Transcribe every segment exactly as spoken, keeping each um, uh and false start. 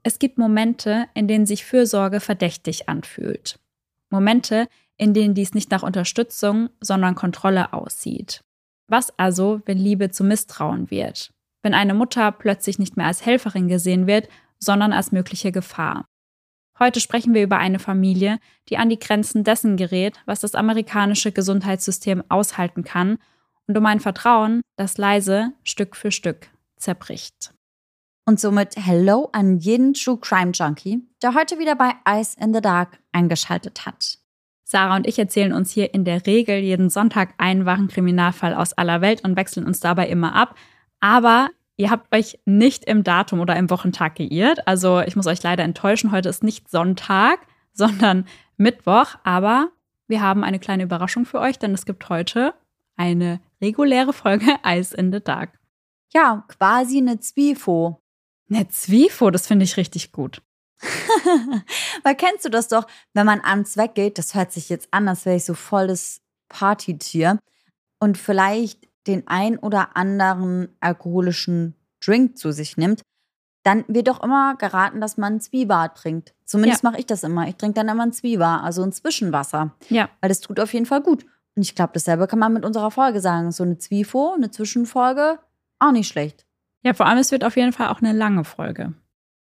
Es gibt Momente, in denen sich Fürsorge verdächtig anfühlt. Momente, in denen dies nicht nach Unterstützung, sondern Kontrolle aussieht. Was also, wenn Liebe zu Misstrauen wird? Wenn eine Mutter plötzlich nicht mehr als Helferin gesehen wird, sondern als mögliche Gefahr? Heute sprechen wir über eine Familie, die an die Grenzen dessen gerät, was das amerikanische Gesundheitssystem aushalten kann, und um ein Vertrauen, das leise Stück für Stück zerbricht. Und somit Hello an jeden True Crime Junkie, der heute wieder bei Eyes in the Dark eingeschaltet hat. Sarah und ich erzählen uns hier in der Regel jeden Sonntag einen wahren Kriminalfall aus aller Welt und wechseln uns dabei immer ab. Aber ihr habt euch nicht im Datum oder im Wochentag geirrt. Also ich muss euch leider enttäuschen, heute ist nicht Sonntag, sondern Mittwoch. Aber wir haben eine kleine Überraschung für euch, denn es gibt heute eine reguläre Folge Eyes in the Dark. Ja, quasi eine Zwifo. Eine Zwifo, das finde ich richtig gut. Weil kennst du das doch, wenn man abends weggeht, das hört sich jetzt an, als wäre ich so voll das Partytier und vielleicht den ein oder anderen alkoholischen Drink zu sich nimmt, dann wird doch immer geraten, dass man ein Zwieber trinkt. Zumindest ja. mache ich das immer. Ich trinke dann immer ein Zwieber, also ein Zwischenwasser. Ja. Weil das tut auf jeden Fall gut. Und ich glaube, dasselbe kann man mit unserer Folge sagen. So eine Zwifo, eine Zwischenfolge, auch nicht schlecht. Ja, vor allem, es wird auf jeden Fall auch eine lange Folge.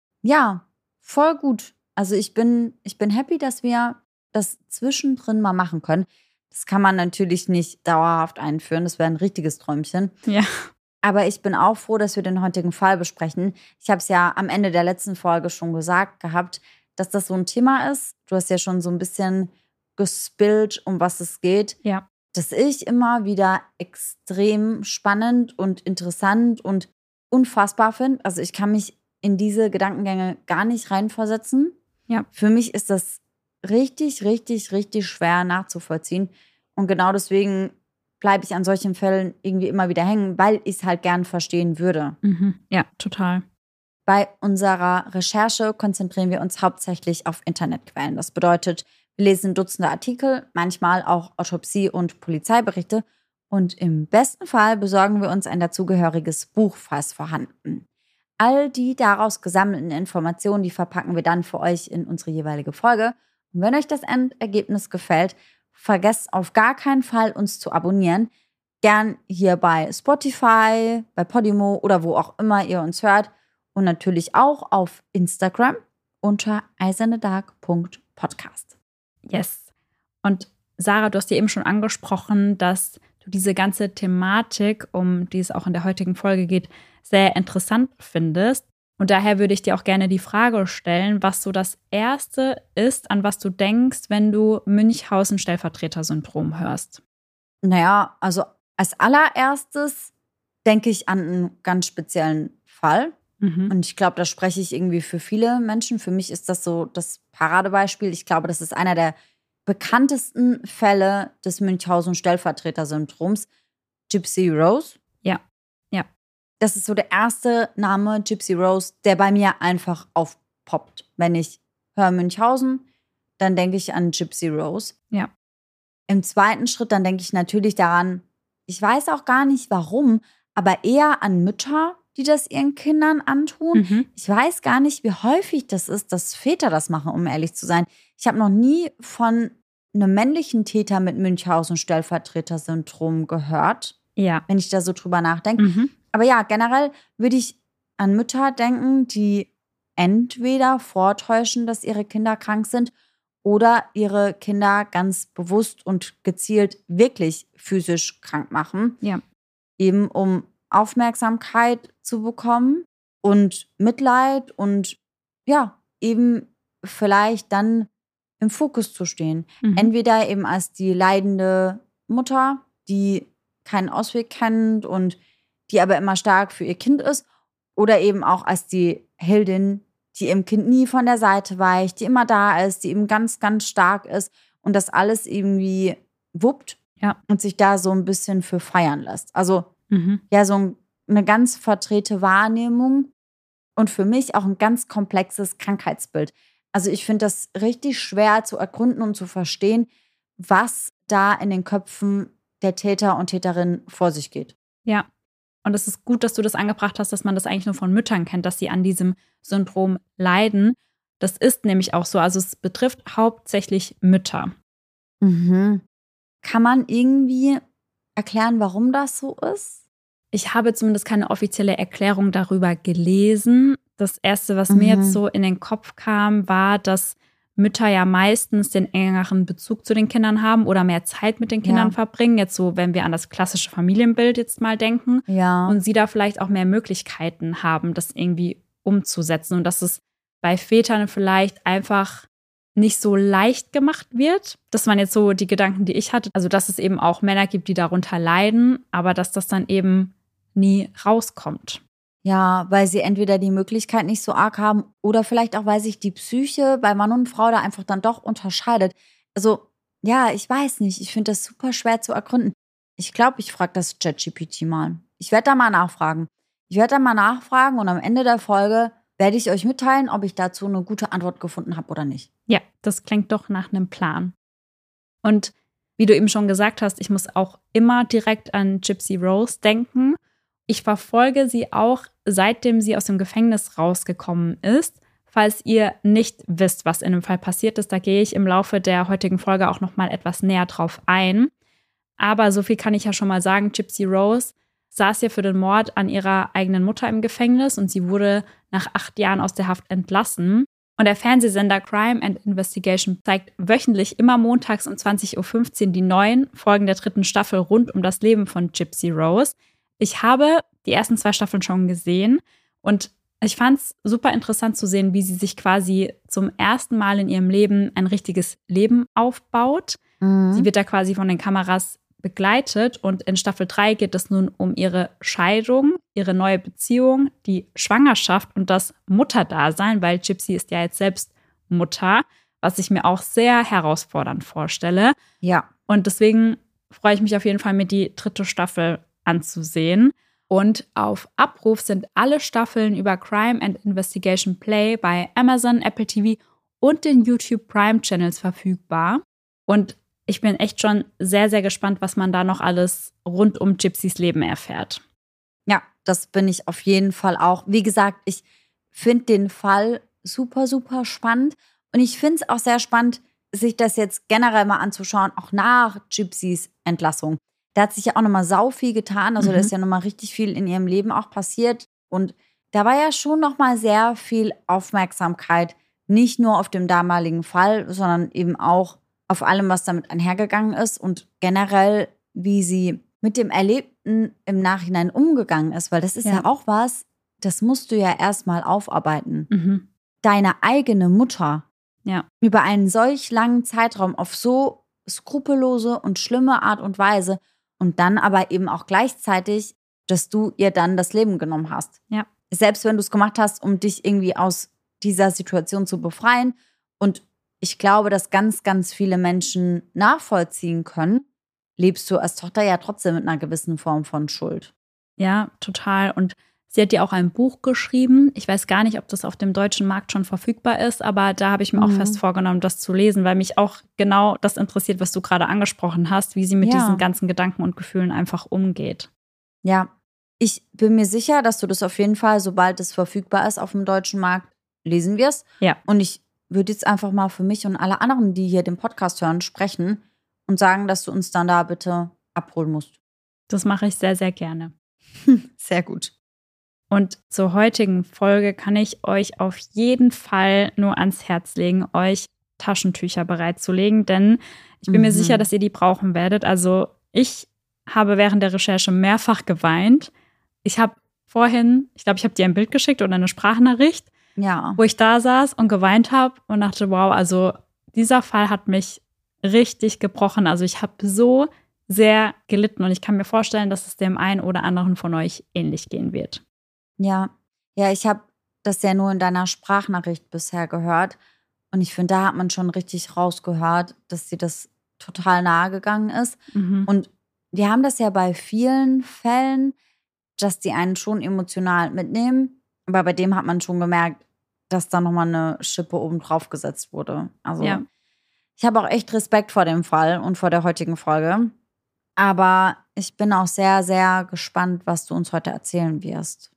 Ja, voll gut. Also ich bin, ich bin happy, dass wir das zwischendrin mal machen können. Das kann man natürlich nicht dauerhaft einführen. Das wäre ein richtiges Träumchen. Ja. Aber ich bin auch froh, dass wir den heutigen Fall besprechen. Ich habe es ja am Ende der letzten Folge schon gesagt gehabt, dass das so ein Thema ist. Du hast ja schon so ein bisschen gespillt, um was es geht. Ja. Das ich immer wieder extrem spannend und interessant und unfassbar finde. Also ich kann mich in diese Gedankengänge gar nicht reinversetzen. Ja. Für mich ist das richtig, richtig, richtig schwer nachzuvollziehen. Und genau deswegen bleibe ich an solchen Fällen irgendwie immer wieder hängen, weil ich es halt gern verstehen würde. Mhm. Ja, total. Bei unserer Recherche konzentrieren wir uns hauptsächlich auf Internetquellen. Das bedeutet, wir lesen Dutzende Artikel, manchmal auch Autopsie- und Polizeiberichte. Und im besten Fall besorgen wir uns ein dazugehöriges Buch, falls vorhanden. All die daraus gesammelten Informationen, die verpacken wir dann für euch in unsere jeweilige Folge. Und wenn euch das Endergebnis gefällt, vergesst auf gar keinen Fall, uns zu abonnieren. Gern hier bei Spotify, bei Podimo oder wo auch immer ihr uns hört. Und natürlich auch auf Instagram unter eisernedark punkt podcast. Yes. Und Sarah, du hast dir eben schon angesprochen, dass du diese ganze Thematik, um die es auch in der heutigen Folge geht, sehr interessant findest. Und daher würde ich dir auch gerne die Frage stellen, was so das Erste ist, an was du denkst, wenn du Münchhausen-Stellvertreter-Syndrom hörst. Naja, also als allererstes denke ich an einen ganz speziellen Fall. Mhm. Und ich glaube, da spreche ich irgendwie für viele Menschen. Für mich ist das so das Paradebeispiel. Ich glaube, das ist einer der bekanntesten Fälle des Münchhausen-Stellvertreter-Syndroms. Gypsy Rose. Ja, ja. Das ist so der erste Name, Gypsy Rose, der bei mir einfach aufpoppt. Wenn ich höre Münchhausen, dann denke ich an Gypsy Rose. Ja. Im zweiten Schritt, dann denke ich natürlich daran, ich weiß auch gar nicht warum, aber eher an Mütter, die das ihren Kindern antun. Mhm. Ich weiß gar nicht, wie häufig das ist, dass Väter das machen, um ehrlich zu sein. Ich habe noch nie von einem männlichen Täter mit Münchhausen-Stellvertreter-Syndrom gehört, Ja. wenn ich da so drüber nachdenke. Mhm. Aber ja, generell würde ich an Mütter denken, die entweder vortäuschen, dass ihre Kinder krank sind oder ihre Kinder ganz bewusst und gezielt wirklich physisch krank machen. Ja. Eben um Aufmerksamkeit zu bekommen und Mitleid und ja, eben vielleicht dann im Fokus zu stehen. Mhm. Entweder eben als die leidende Mutter, die keinen Ausweg kennt und die aber immer stark für ihr Kind ist, oder eben auch als die Heldin, die ihrem Kind nie von der Seite weicht, die immer da ist, die eben ganz, ganz stark ist und das alles irgendwie wuppt Ja. und sich da so ein bisschen für feiern lässt. Also Mhm. ja, so ein, eine ganz verdrehte Wahrnehmung und für mich auch ein ganz komplexes Krankheitsbild. Also ich finde das richtig schwer zu ergründen und zu verstehen, was da in den Köpfen der Täter und Täterinnen vor sich geht. Ja. Und es ist gut, dass du das angebracht hast, dass man das eigentlich nur von Müttern kennt, dass sie an diesem Syndrom leiden. Das ist nämlich auch so. Also es betrifft hauptsächlich Mütter. Mhm. Kann man irgendwie erklären, warum das so ist? Ich habe zumindest keine offizielle Erklärung darüber gelesen. Das Erste, was Mhm. mir jetzt so in den Kopf kam, war, dass Mütter ja meistens den engeren Bezug zu den Kindern haben oder mehr Zeit mit den Kindern Ja. verbringen. Jetzt so, wenn wir an das klassische Familienbild jetzt mal denken. Ja. Und sie da vielleicht auch mehr Möglichkeiten haben, das irgendwie umzusetzen. Und dass es bei Vätern vielleicht einfach nicht so leicht gemacht wird. Das waren jetzt so die Gedanken, die ich hatte. Also, dass es eben auch Männer gibt, die darunter leiden, aber dass das dann eben nie rauskommt. Ja, weil sie entweder die Möglichkeit nicht so arg haben oder vielleicht auch, weil sich die Psyche bei Mann und Frau da einfach dann doch unterscheidet. Also, ja, ich weiß nicht. Ich finde das super schwer zu ergründen. Ich glaube, ich frage das ChatGPT mal. Ich werde da mal nachfragen. Ich werde da mal nachfragen und am Ende der Folge werde ich euch mitteilen, ob ich dazu eine gute Antwort gefunden habe oder nicht. Ja, das klingt doch nach einem Plan. Und wie du eben schon gesagt hast, ich muss auch immer direkt an Gypsy Rose denken. Ich verfolge sie auch, seitdem sie aus dem Gefängnis rausgekommen ist. Falls ihr nicht wisst, was in dem Fall passiert ist, da gehe ich im Laufe der heutigen Folge auch noch mal etwas näher drauf ein. Aber so viel kann ich ja schon mal sagen, Gypsy Rose saß ja für den Mord an ihrer eigenen Mutter im Gefängnis und sie wurde nach acht Jahren aus der Haft entlassen. Und der Fernsehsender Crime and Investigation zeigt wöchentlich immer montags um zwanzig Uhr fünfzehn die neuen Folgen der dritten Staffel rund um das Leben von Gypsy Rose. Ich habe die ersten zwei Staffeln schon gesehen und ich fand es super interessant zu sehen, wie sie sich quasi zum ersten Mal in ihrem Leben ein richtiges Leben aufbaut. Mhm. Sie wird da quasi von den Kameras begleitet und in Staffel drei geht es nun um ihre Scheidung, ihre neue Beziehung, die Schwangerschaft und das Mutterdasein, weil Gypsy ist ja jetzt selbst Mutter, was ich mir auch sehr herausfordernd vorstelle. Ja. Und deswegen freue ich mich auf jeden Fall, mir die dritte Staffel anzusehen. Und auf Abruf sind alle Staffeln über Crime and Investigation Play bei Amazon, Apple T V und den YouTube Prime Channels verfügbar. Und ich bin echt schon sehr, sehr gespannt, was man da noch alles rund um Gypsys Leben erfährt. Ja, das bin ich auf jeden Fall auch. Wie gesagt, ich finde den Fall super, super spannend. Und ich finde es auch sehr spannend, sich das jetzt generell mal anzuschauen, auch nach Gypsys Entlassung. Da hat sich ja auch nochmal sau viel getan. Also Mhm. da ist ja nochmal richtig viel in ihrem Leben auch passiert. Und da war ja schon nochmal sehr viel Aufmerksamkeit, nicht nur auf dem damaligen Fall, sondern eben auch auf allem, was damit einhergegangen ist und generell, wie sie mit dem Erlebten im Nachhinein umgegangen ist. Weil das ist ja, Ja. auch was, das musst du ja erstmal aufarbeiten. Mhm. Deine eigene Mutter Ja. über einen solch langen Zeitraum auf so skrupellose und schlimme Art und Weise und dann aber eben auch gleichzeitig, dass du ihr dann das Leben genommen hast. Ja. Selbst wenn du es gemacht hast, um dich irgendwie aus dieser Situation zu befreien. Und ich glaube, dass ganz, ganz viele Menschen nachvollziehen können, lebst du als Tochter ja trotzdem mit einer gewissen Form von Schuld. Ja, total. Und sie hat ja auch ein Buch geschrieben. Ich weiß gar nicht, ob das auf dem deutschen Markt schon verfügbar ist, aber da habe ich mir Mhm. auch fest vorgenommen, das zu lesen, weil mich auch genau das interessiert, was du gerade angesprochen hast, wie sie mit Ja. diesen ganzen Gedanken und Gefühlen einfach umgeht. Ja, ich bin mir sicher, dass du das auf jeden Fall, sobald es verfügbar ist auf dem deutschen Markt, lesen wirst. Ja. Und ich würde jetzt einfach mal für mich und alle anderen, die hier den Podcast hören, sprechen und sagen, dass du uns dann da bitte abholen musst. Das mache ich sehr, sehr gerne. Sehr gut. Und zur heutigen Folge kann ich euch auf jeden Fall nur ans Herz legen, euch Taschentücher bereitzulegen, denn ich bin mir Mhm. sicher, dass ihr die brauchen werdet. Also ich habe während der Recherche mehrfach geweint. Ich habe vorhin, ich glaube, ich habe dir ein Bild geschickt oder eine Sprachnachricht, Ja. wo ich da saß und geweint habe und dachte, wow, also dieser Fall hat mich richtig gebrochen. Also ich habe so sehr gelitten und ich kann mir vorstellen, dass es dem einen oder anderen von euch ähnlich gehen wird. Ja. Ja, ich habe das ja nur in deiner Sprachnachricht bisher gehört. Und ich finde, da hat man schon richtig rausgehört, dass dir das total nahe gegangen ist. Mhm. Und die haben das ja bei vielen Fällen, dass die einen schon emotional mitnehmen. Aber bei dem hat man schon gemerkt, dass da nochmal eine Schippe oben drauf gesetzt wurde. Also Ja. ich habe auch echt Respekt vor dem Fall und vor der heutigen Folge. Aber ich bin auch sehr, sehr gespannt, was du uns heute erzählen wirst.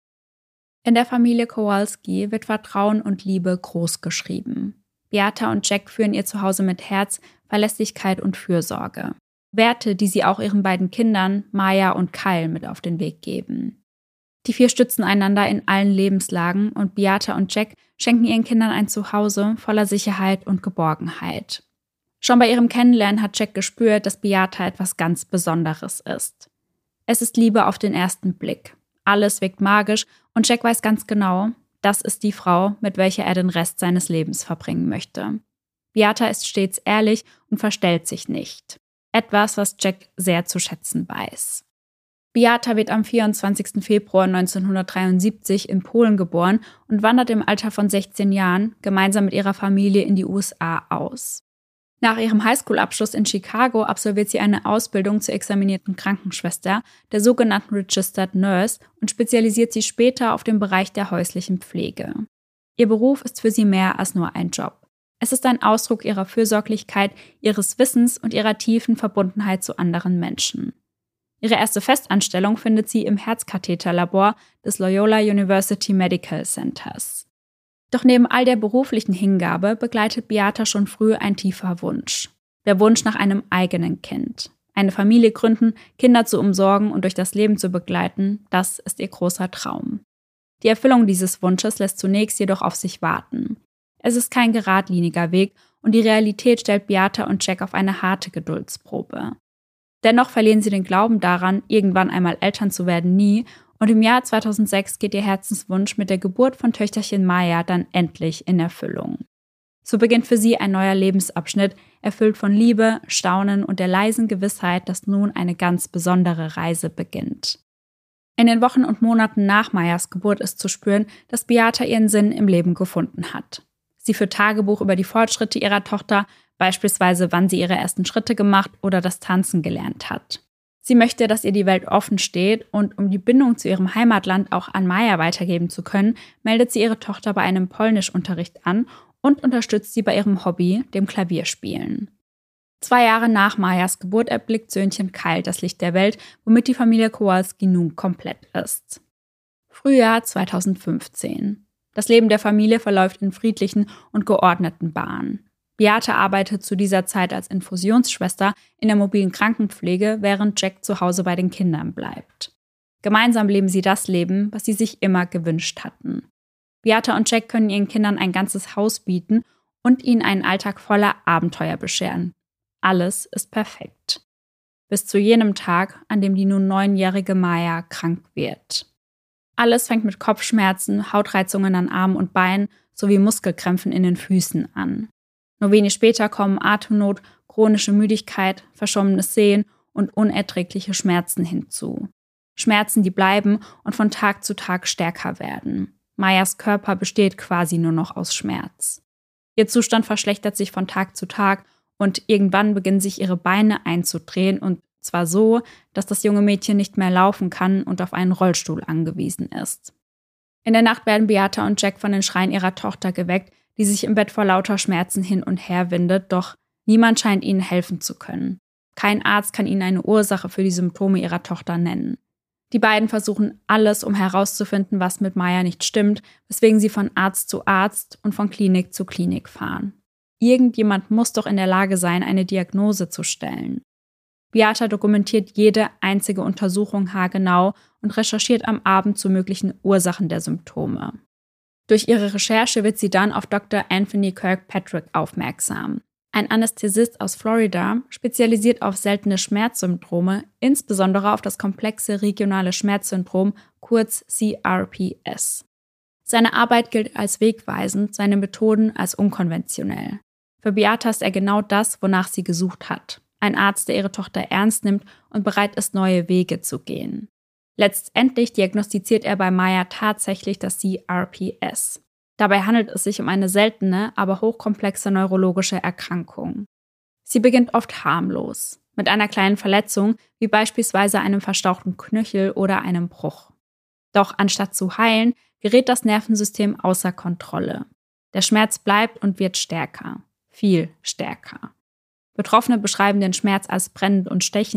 In der Familie Kowalski wird Vertrauen und Liebe großgeschrieben. Beata und Jack führen ihr Zuhause mit Herz, Verlässlichkeit und Fürsorge. Werte, die sie auch ihren beiden Kindern, Maya und Kyle, mit auf den Weg geben. Die vier stützen einander in allen Lebenslagen und Beata und Jack schenken ihren Kindern ein Zuhause voller Sicherheit und Geborgenheit. Schon bei ihrem Kennenlernen hat Jack gespürt, dass Beata etwas ganz Besonderes ist. Es ist Liebe auf den ersten Blick. Alles wirkt magisch und Jack weiß ganz genau, das ist die Frau, mit welcher er den Rest seines Lebens verbringen möchte. Beata ist stets ehrlich und verstellt sich nicht. Etwas, was Jack sehr zu schätzen weiß. Beata wird am vierundzwanzigsten Februar neunzehnhundertdreiundsiebzig in Polen geboren und wandert im Alter von sechzehn Jahren gemeinsam mit ihrer Familie in die U S A aus. Nach ihrem Highschool-Abschluss in Chicago absolviert sie eine Ausbildung zur examinierten Krankenschwester, der sogenannten Registered Nurse, und spezialisiert sich später auf den Bereich der häuslichen Pflege. Ihr Beruf ist für sie mehr als nur ein Job. Es ist ein Ausdruck ihrer Fürsorglichkeit, ihres Wissens und ihrer tiefen Verbundenheit zu anderen Menschen. Ihre erste Festanstellung findet sie im Herzkatheterlabor des Loyola University Medical Centers. Doch neben all der beruflichen Hingabe begleitet Beata schon früh ein tiefer Wunsch. Der Wunsch nach einem eigenen Kind. Eine Familie gründen, Kinder zu umsorgen und durch das Leben zu begleiten, das ist ihr großer Traum. Die Erfüllung dieses Wunsches lässt zunächst jedoch auf sich warten. Es ist kein geradliniger Weg und die Realität stellt Beata und Jack auf eine harte Geduldsprobe. Dennoch verlieren sie den Glauben daran, irgendwann einmal Eltern zu werden, nie, und im Jahr zweitausendsechs geht ihr Herzenswunsch mit der Geburt von Töchterchen Maya dann endlich in Erfüllung. So beginnt für sie ein neuer Lebensabschnitt, erfüllt von Liebe, Staunen und der leisen Gewissheit, dass nun eine ganz besondere Reise beginnt. In den Wochen und Monaten nach Mayas Geburt ist zu spüren, dass Beata ihren Sinn im Leben gefunden hat. Sie führt Tagebuch über die Fortschritte ihrer Tochter, beispielsweise wann sie ihre ersten Schritte gemacht oder das Tanzen gelernt hat. Sie möchte, dass ihr die Welt offen steht und um die Bindung zu ihrem Heimatland auch an Maya weitergeben zu können, meldet sie ihre Tochter bei einem Polnischunterricht an und unterstützt sie bei ihrem Hobby, dem Klavierspielen. Zwei Jahre nach Mayas Geburt erblickt Söhnchen Kyle das Licht der Welt, womit die Familie Kowalski nun komplett ist. Frühjahr zweitausendfünfzehn. Das Leben der Familie verläuft in friedlichen und geordneten Bahnen. Beata arbeitet zu dieser Zeit als Infusionsschwester in der mobilen Krankenpflege, während Jack zu Hause bei den Kindern bleibt. Gemeinsam leben sie das Leben, was sie sich immer gewünscht hatten. Beata und Jack können ihren Kindern ein ganzes Haus bieten und ihnen einen Alltag voller Abenteuer bescheren. Alles ist perfekt. Bis zu jenem Tag, an dem die nun neunjährige Maya krank wird. Alles fängt mit Kopfschmerzen, Hautreizungen an Armen und Beinen sowie Muskelkrämpfen in den Füßen an. Nur wenig später kommen Atemnot, chronische Müdigkeit, verschwommenes Sehen und unerträgliche Schmerzen hinzu. Schmerzen, die bleiben und von Tag zu Tag stärker werden. Mayas Körper besteht quasi nur noch aus Schmerz. Ihr Zustand verschlechtert sich von Tag zu Tag und irgendwann beginnen sich ihre Beine einzudrehen, und zwar so, dass das junge Mädchen nicht mehr laufen kann und auf einen Rollstuhl angewiesen ist. In der Nacht werden Beata und Jack von den Schreien ihrer Tochter geweckt, die sich im Bett vor lauter Schmerzen hin und her windet, doch niemand scheint ihnen helfen zu können. Kein Arzt kann ihnen eine Ursache für die Symptome ihrer Tochter nennen. Die beiden versuchen alles, um herauszufinden, was mit Maya nicht stimmt, weswegen sie von Arzt zu Arzt und von Klinik zu Klinik fahren. Irgendjemand muss doch in der Lage sein, eine Diagnose zu stellen. Beata dokumentiert jede einzige Untersuchung haargenau und recherchiert am Abend zu möglichen Ursachen der Symptome. Durch ihre Recherche wird sie dann auf Doktor Anthony Kirkpatrick aufmerksam. Ein Anästhesist aus Florida, spezialisiert auf seltene Schmerzsyndrome, insbesondere auf das komplexe regionale Schmerzsyndrom, kurz C R P S. Seine Arbeit gilt als wegweisend, seine Methoden als unkonventionell. Für Beata ist er genau das, wonach sie gesucht hat. Ein Arzt, der ihre Tochter ernst nimmt und bereit ist, neue Wege zu gehen. Letztendlich diagnostiziert er bei Maya tatsächlich das C R P S. Dabei handelt es sich um eine seltene, aber hochkomplexe neurologische Erkrankung. Sie beginnt oft harmlos, mit einer kleinen Verletzung, wie beispielsweise einem verstauchten Knöchel oder einem Bruch. Doch anstatt zu heilen, gerät das Nervensystem außer Kontrolle. Der Schmerz bleibt und wird stärker, viel stärker. Betroffene beschreiben den Schmerz als brennend und stechend,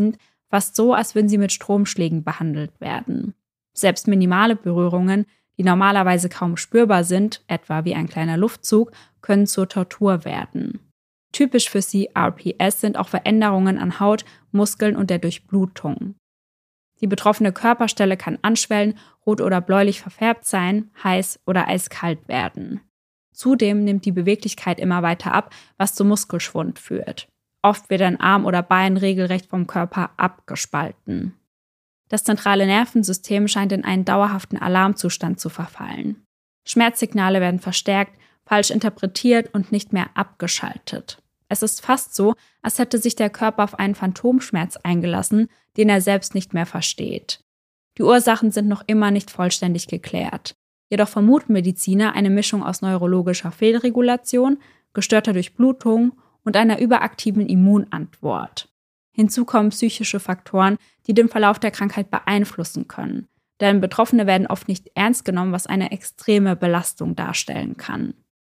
fast so, als würden sie mit Stromschlägen behandelt werden. Selbst minimale Berührungen, die normalerweise kaum spürbar sind, etwa wie ein kleiner Luftzug, können zur Tortur werden. Typisch für C R P S sind auch Veränderungen an Haut, Muskeln und der Durchblutung. Die betroffene Körperstelle kann anschwellen, rot oder bläulich verfärbt sein, heiß oder eiskalt werden. Zudem nimmt die Beweglichkeit immer weiter ab, was zu Muskelschwund führt. Oft wird ein Arm oder Bein regelrecht vom Körper abgespalten. Das zentrale Nervensystem scheint in einen dauerhaften Alarmzustand zu verfallen. Schmerzsignale werden verstärkt, falsch interpretiert und nicht mehr abgeschaltet. Es ist fast so, als hätte sich der Körper auf einen Phantomschmerz eingelassen, den er selbst nicht mehr versteht. Die Ursachen sind noch immer nicht vollständig geklärt. Jedoch vermuten Mediziner eine Mischung aus neurologischer Fehlregulation, gestörter Durchblutung und einer überaktiven Immunantwort. Hinzu kommen psychische Faktoren, die den Verlauf der Krankheit beeinflussen können. Denn Betroffene werden oft nicht ernst genommen, was eine extreme Belastung darstellen kann.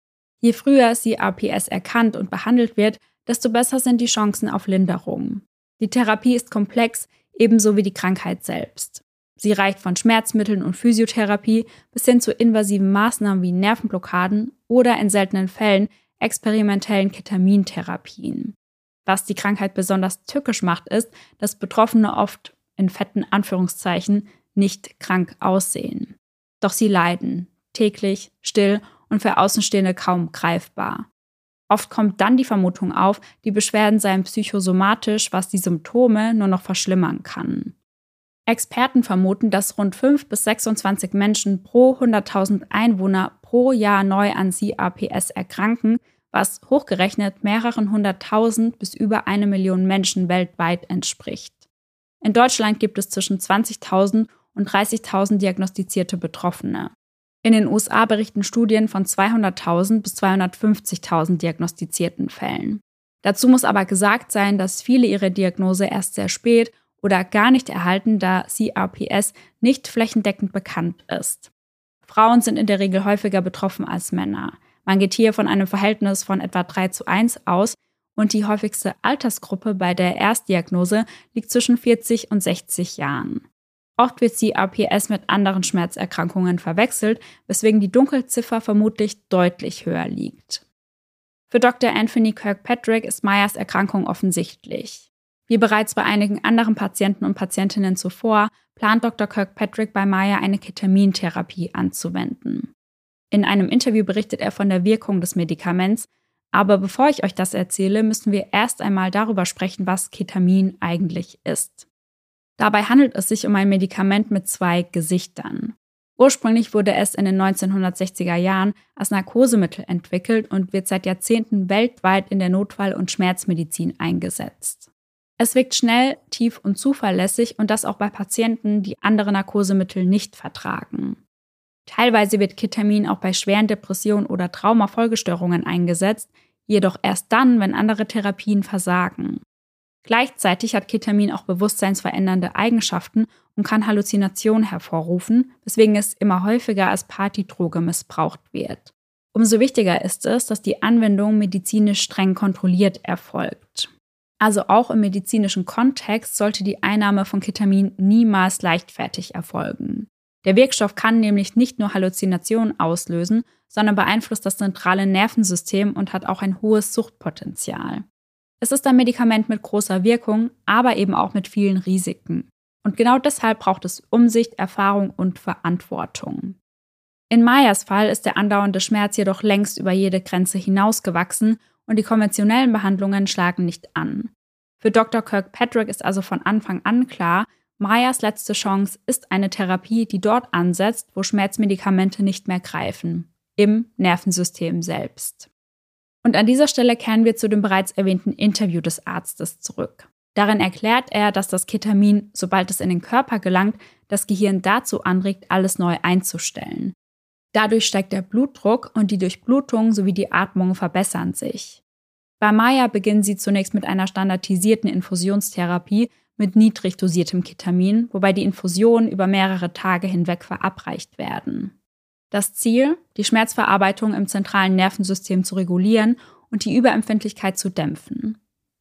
Je früher C R P S erkannt und behandelt wird, desto besser sind die Chancen auf Linderung. Die Therapie ist komplex, ebenso wie die Krankheit selbst. Sie reicht von Schmerzmitteln und Physiotherapie bis hin zu invasiven Maßnahmen wie Nervenblockaden oder in seltenen Fällen experimentellen Ketamintherapien. Was die Krankheit besonders tückisch macht, ist, dass Betroffene oft in fetten Anführungszeichen nicht krank aussehen. Doch sie leiden, täglich, still und für Außenstehende kaum greifbar. Oft kommt dann die Vermutung auf, die Beschwerden seien psychosomatisch, was die Symptome nur noch verschlimmern kann. Experten vermuten, dass rund fünf bis sechsundzwanzig Menschen pro hunderttausend Einwohner pro Jahr neu an C R P S erkranken, was hochgerechnet mehreren hunderttausend bis über eine Million Menschen weltweit entspricht. In Deutschland gibt es zwischen zwanzigtausend und dreißigtausend diagnostizierte Betroffene. In den U S A berichten Studien von zweihunderttausend bis zweihundertfünfzigtausend diagnostizierten Fällen. Dazu muss aber gesagt sein, dass viele ihre Diagnose erst sehr spät oder gar nicht erhalten, da C R P S nicht flächendeckend bekannt ist. Frauen sind in der Regel häufiger betroffen als Männer. Man geht hier von einem Verhältnis von etwa drei zu eins aus und die häufigste Altersgruppe bei der Erstdiagnose liegt zwischen vierzig und sechzig Jahren. Oft wird C R P S mit anderen Schmerzerkrankungen verwechselt, weswegen die Dunkelziffer vermutlich deutlich höher liegt. Für Doktor Anthony Kirkpatrick ist Meyers Erkrankung offensichtlich. Wie bereits bei einigen anderen Patienten und Patientinnen zuvor, plant Doktor Kirkpatrick bei Meyer eine Ketamintherapie anzuwenden. In einem Interview berichtet er von der Wirkung des Medikaments, aber bevor ich euch das erzähle, müssen wir erst einmal darüber sprechen, was Ketamin eigentlich ist. Dabei handelt es sich um ein Medikament mit zwei Gesichtern. Ursprünglich wurde es in den neunzehnhundertsechziger Jahren als Narkosemittel entwickelt und wird seit Jahrzehnten weltweit in der Notfall- und Schmerzmedizin eingesetzt. Es wirkt schnell, tief und zuverlässig und das auch bei Patienten, die andere Narkosemittel nicht vertragen. Teilweise wird Ketamin auch bei schweren Depressionen oder Traumafolgestörungen eingesetzt, jedoch erst dann, wenn andere Therapien versagen. Gleichzeitig hat Ketamin auch bewusstseinsverändernde Eigenschaften und kann Halluzinationen hervorrufen, weswegen es immer häufiger als Partydroge missbraucht wird. Umso wichtiger ist es, dass die Anwendung medizinisch streng kontrolliert erfolgt. Also auch im medizinischen Kontext sollte die Einnahme von Ketamin niemals leichtfertig erfolgen. Der Wirkstoff kann nämlich nicht nur Halluzinationen auslösen, sondern beeinflusst das zentrale Nervensystem und hat auch ein hohes Suchtpotenzial. Es ist ein Medikament mit großer Wirkung, aber eben auch mit vielen Risiken. Und genau deshalb braucht es Umsicht, Erfahrung und Verantwortung. In Meyers Fall ist der andauernde Schmerz jedoch längst über jede Grenze hinausgewachsen und die konventionellen Behandlungen schlagen nicht an. Für Doktor Kirkpatrick ist also von Anfang an klar, Meyers letzte Chance ist eine Therapie, die dort ansetzt, wo Schmerzmedikamente nicht mehr greifen, im Nervensystem selbst. Und an dieser Stelle kehren wir zu dem bereits erwähnten Interview des Arztes zurück. Darin erklärt er, dass das Ketamin, sobald es in den Körper gelangt, das Gehirn dazu anregt, alles neu einzustellen. Dadurch steigt der Blutdruck und die Durchblutung sowie die Atmung verbessern sich. Bei Meyer beginnen sie zunächst mit einer standardisierten Infusionstherapie mit niedrig dosiertem Ketamin, wobei die Infusionen über mehrere Tage hinweg verabreicht werden. Das Ziel, die Schmerzverarbeitung im zentralen Nervensystem zu regulieren und die Überempfindlichkeit zu dämpfen.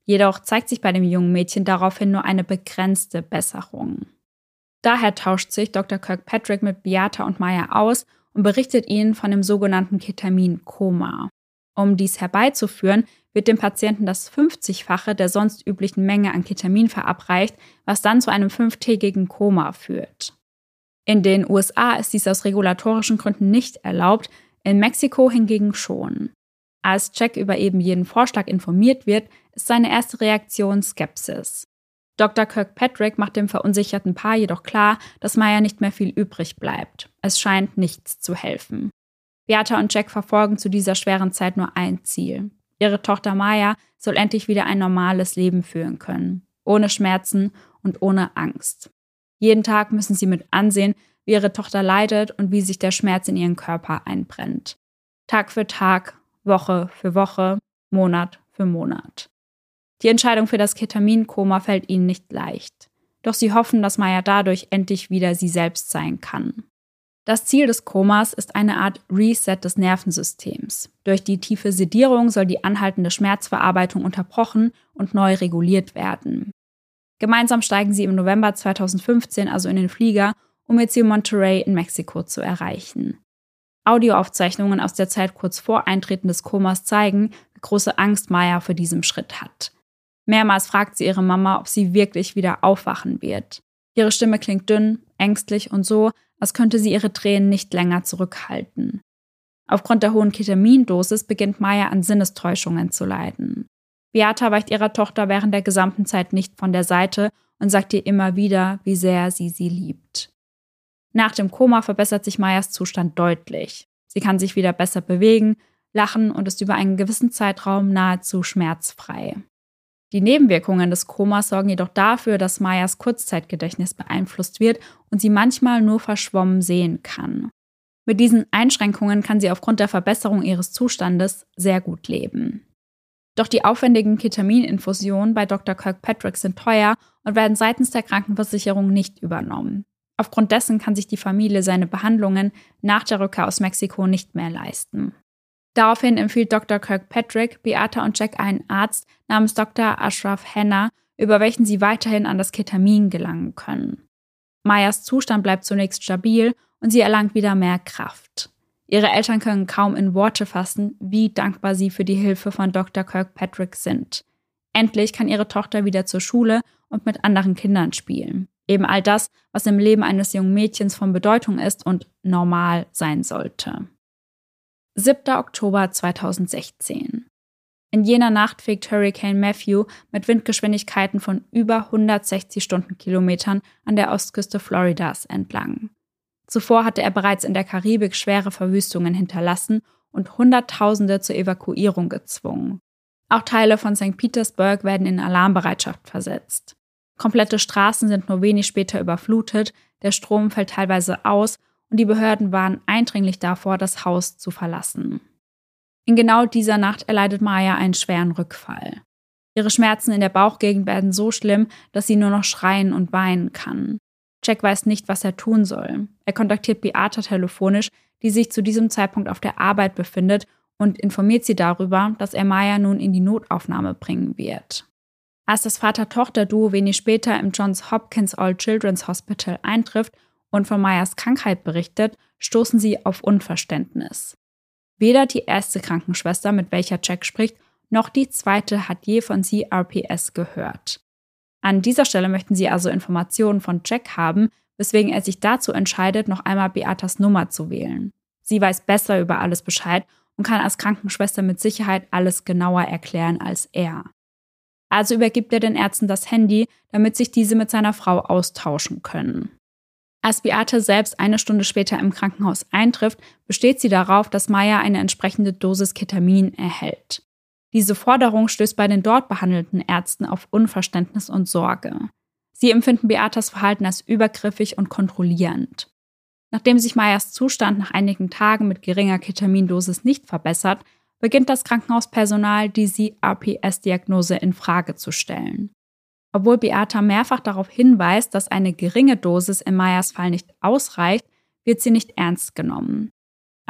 Jedoch zeigt sich bei dem jungen Mädchen daraufhin nur eine begrenzte Besserung. Daher tauscht sich Doktor Kirkpatrick mit Beata und Maya aus und berichtet ihnen von dem sogenannten Ketamin-Koma. Um dies herbeizuführen, wird dem Patienten das fünfzigfache der sonst üblichen Menge an Ketamin verabreicht, was dann zu einem fünftägigen Koma führt. In den U S A ist dies aus regulatorischen Gründen nicht erlaubt, in Mexiko hingegen schon. Als Jack über eben jeden Vorschlag informiert wird, ist seine erste Reaktion Skepsis. Doktor Kirkpatrick macht dem verunsicherten Paar jedoch klar, dass Maya nicht mehr viel übrig bleibt. Es scheint nichts zu helfen. Beata und Jack verfolgen zu dieser schweren Zeit nur ein Ziel. Ihre Tochter Maya soll endlich wieder ein normales Leben führen können, ohne Schmerzen und ohne Angst. Jeden Tag müssen sie mit ansehen, wie ihre Tochter leidet und wie sich der Schmerz in ihren Körper einbrennt. Tag für Tag, Woche für Woche, Monat für Monat. Die Entscheidung für das Ketamin-Koma fällt ihnen nicht leicht. Doch sie hoffen, dass Maya dadurch endlich wieder sie selbst sein kann. Das Ziel des Komas ist eine Art Reset des Nervensystems. Durch die tiefe Sedierung soll die anhaltende Schmerzverarbeitung unterbrochen und neu reguliert werden. Gemeinsam steigen sie im November zweitausendfünfzehn also in den Flieger, um ihr Ziel Monterrey in Mexiko zu erreichen. Audioaufzeichnungen aus der Zeit kurz vor Eintreten des Komas zeigen, wie große Angst Maya vor diesem Schritt hat. Mehrmals fragt sie ihre Mama, ob sie wirklich wieder aufwachen wird. Ihre Stimme klingt dünn, ängstlich und so, als könnte sie ihre Tränen nicht länger zurückhalten. Aufgrund der hohen Ketamindosis beginnt Maya an Sinnestäuschungen zu leiden. Beata weicht ihrer Tochter während der gesamten Zeit nicht von der Seite und sagt ihr immer wieder, wie sehr sie sie liebt. Nach dem Koma verbessert sich Mayas Zustand deutlich. Sie kann sich wieder besser bewegen, lachen und ist über einen gewissen Zeitraum nahezu schmerzfrei. Die Nebenwirkungen des Komas sorgen jedoch dafür, dass Mayas Kurzzeitgedächtnis beeinflusst wird und sie manchmal nur verschwommen sehen kann. Mit diesen Einschränkungen kann sie aufgrund der Verbesserung ihres Zustandes sehr gut leben. Doch die aufwendigen Ketamininfusionen bei Doktor Kirkpatrick sind teuer und werden seitens der Krankenversicherung nicht übernommen. Aufgrund dessen kann sich die Familie seine Behandlungen nach der Rückkehr aus Mexiko nicht mehr leisten. Daraufhin empfiehlt Doktor Kirkpatrick Beata und Jack einen Arzt namens Doktor Ashraf Hanna, über welchen sie weiterhin an das Ketamin gelangen können. Mayas Zustand bleibt zunächst stabil und sie erlangt wieder mehr Kraft. Ihre Eltern können kaum in Worte fassen, wie dankbar sie für die Hilfe von Doktor Kirkpatrick sind. Endlich kann ihre Tochter wieder zur Schule und mit anderen Kindern spielen. Eben all das, was im Leben eines jungen Mädchens von Bedeutung ist und normal sein sollte. siebter Oktober zweitausendsechzehn. In jener Nacht fegt Hurricane Matthew mit Windgeschwindigkeiten von über hundertsechzig Stundenkilometern an der Ostküste Floridas entlang. Zuvor hatte er bereits in der Karibik schwere Verwüstungen hinterlassen und Hunderttausende zur Evakuierung gezwungen. Auch Teile von Sankt Petersburg werden in Alarmbereitschaft versetzt. Komplette Straßen sind nur wenig später überflutet, der Strom fällt teilweise aus und die Behörden warnen eindringlich davor, das Haus zu verlassen. In genau dieser Nacht erleidet Maya einen schweren Rückfall. Ihre Schmerzen in der Bauchgegend werden so schlimm, dass sie nur noch schreien und weinen kann. Jack weiß nicht, was er tun soll. Er kontaktiert Beata telefonisch, die sich zu diesem Zeitpunkt auf der Arbeit befindet, und informiert sie darüber, dass er Maya nun in die Notaufnahme bringen wird. Als das Vater-Tochter-Duo wenig später im Johns Hopkins All Children's Hospital eintrifft und von Mayas Krankheit berichtet, stoßen sie auf Unverständnis. Weder die erste Krankenschwester, mit welcher Jack spricht, noch die zweite hat je von C R P S gehört. An dieser Stelle möchten sie also Informationen von Jack haben, weswegen er sich dazu entscheidet, noch einmal Beatas Nummer zu wählen. Sie weiß besser über alles Bescheid und kann als Krankenschwester mit Sicherheit alles genauer erklären als er. Also übergibt er den Ärzten das Handy, damit sich diese mit seiner Frau austauschen können. Als Beata selbst eine Stunde später im Krankenhaus eintrifft, besteht sie darauf, dass Maya eine entsprechende Dosis Ketamin erhält. Diese Forderung stößt bei den dort behandelten Ärzten auf Unverständnis und Sorge. Sie empfinden Beatas Verhalten als übergriffig und kontrollierend. Nachdem sich Mayas Zustand nach einigen Tagen mit geringer Ketamindosis nicht verbessert, beginnt das Krankenhauspersonal, die C R P S-Diagnose in Frage zu stellen. Obwohl Beata mehrfach darauf hinweist, dass eine geringe Dosis in Mayas Fall nicht ausreicht, wird sie nicht ernst genommen.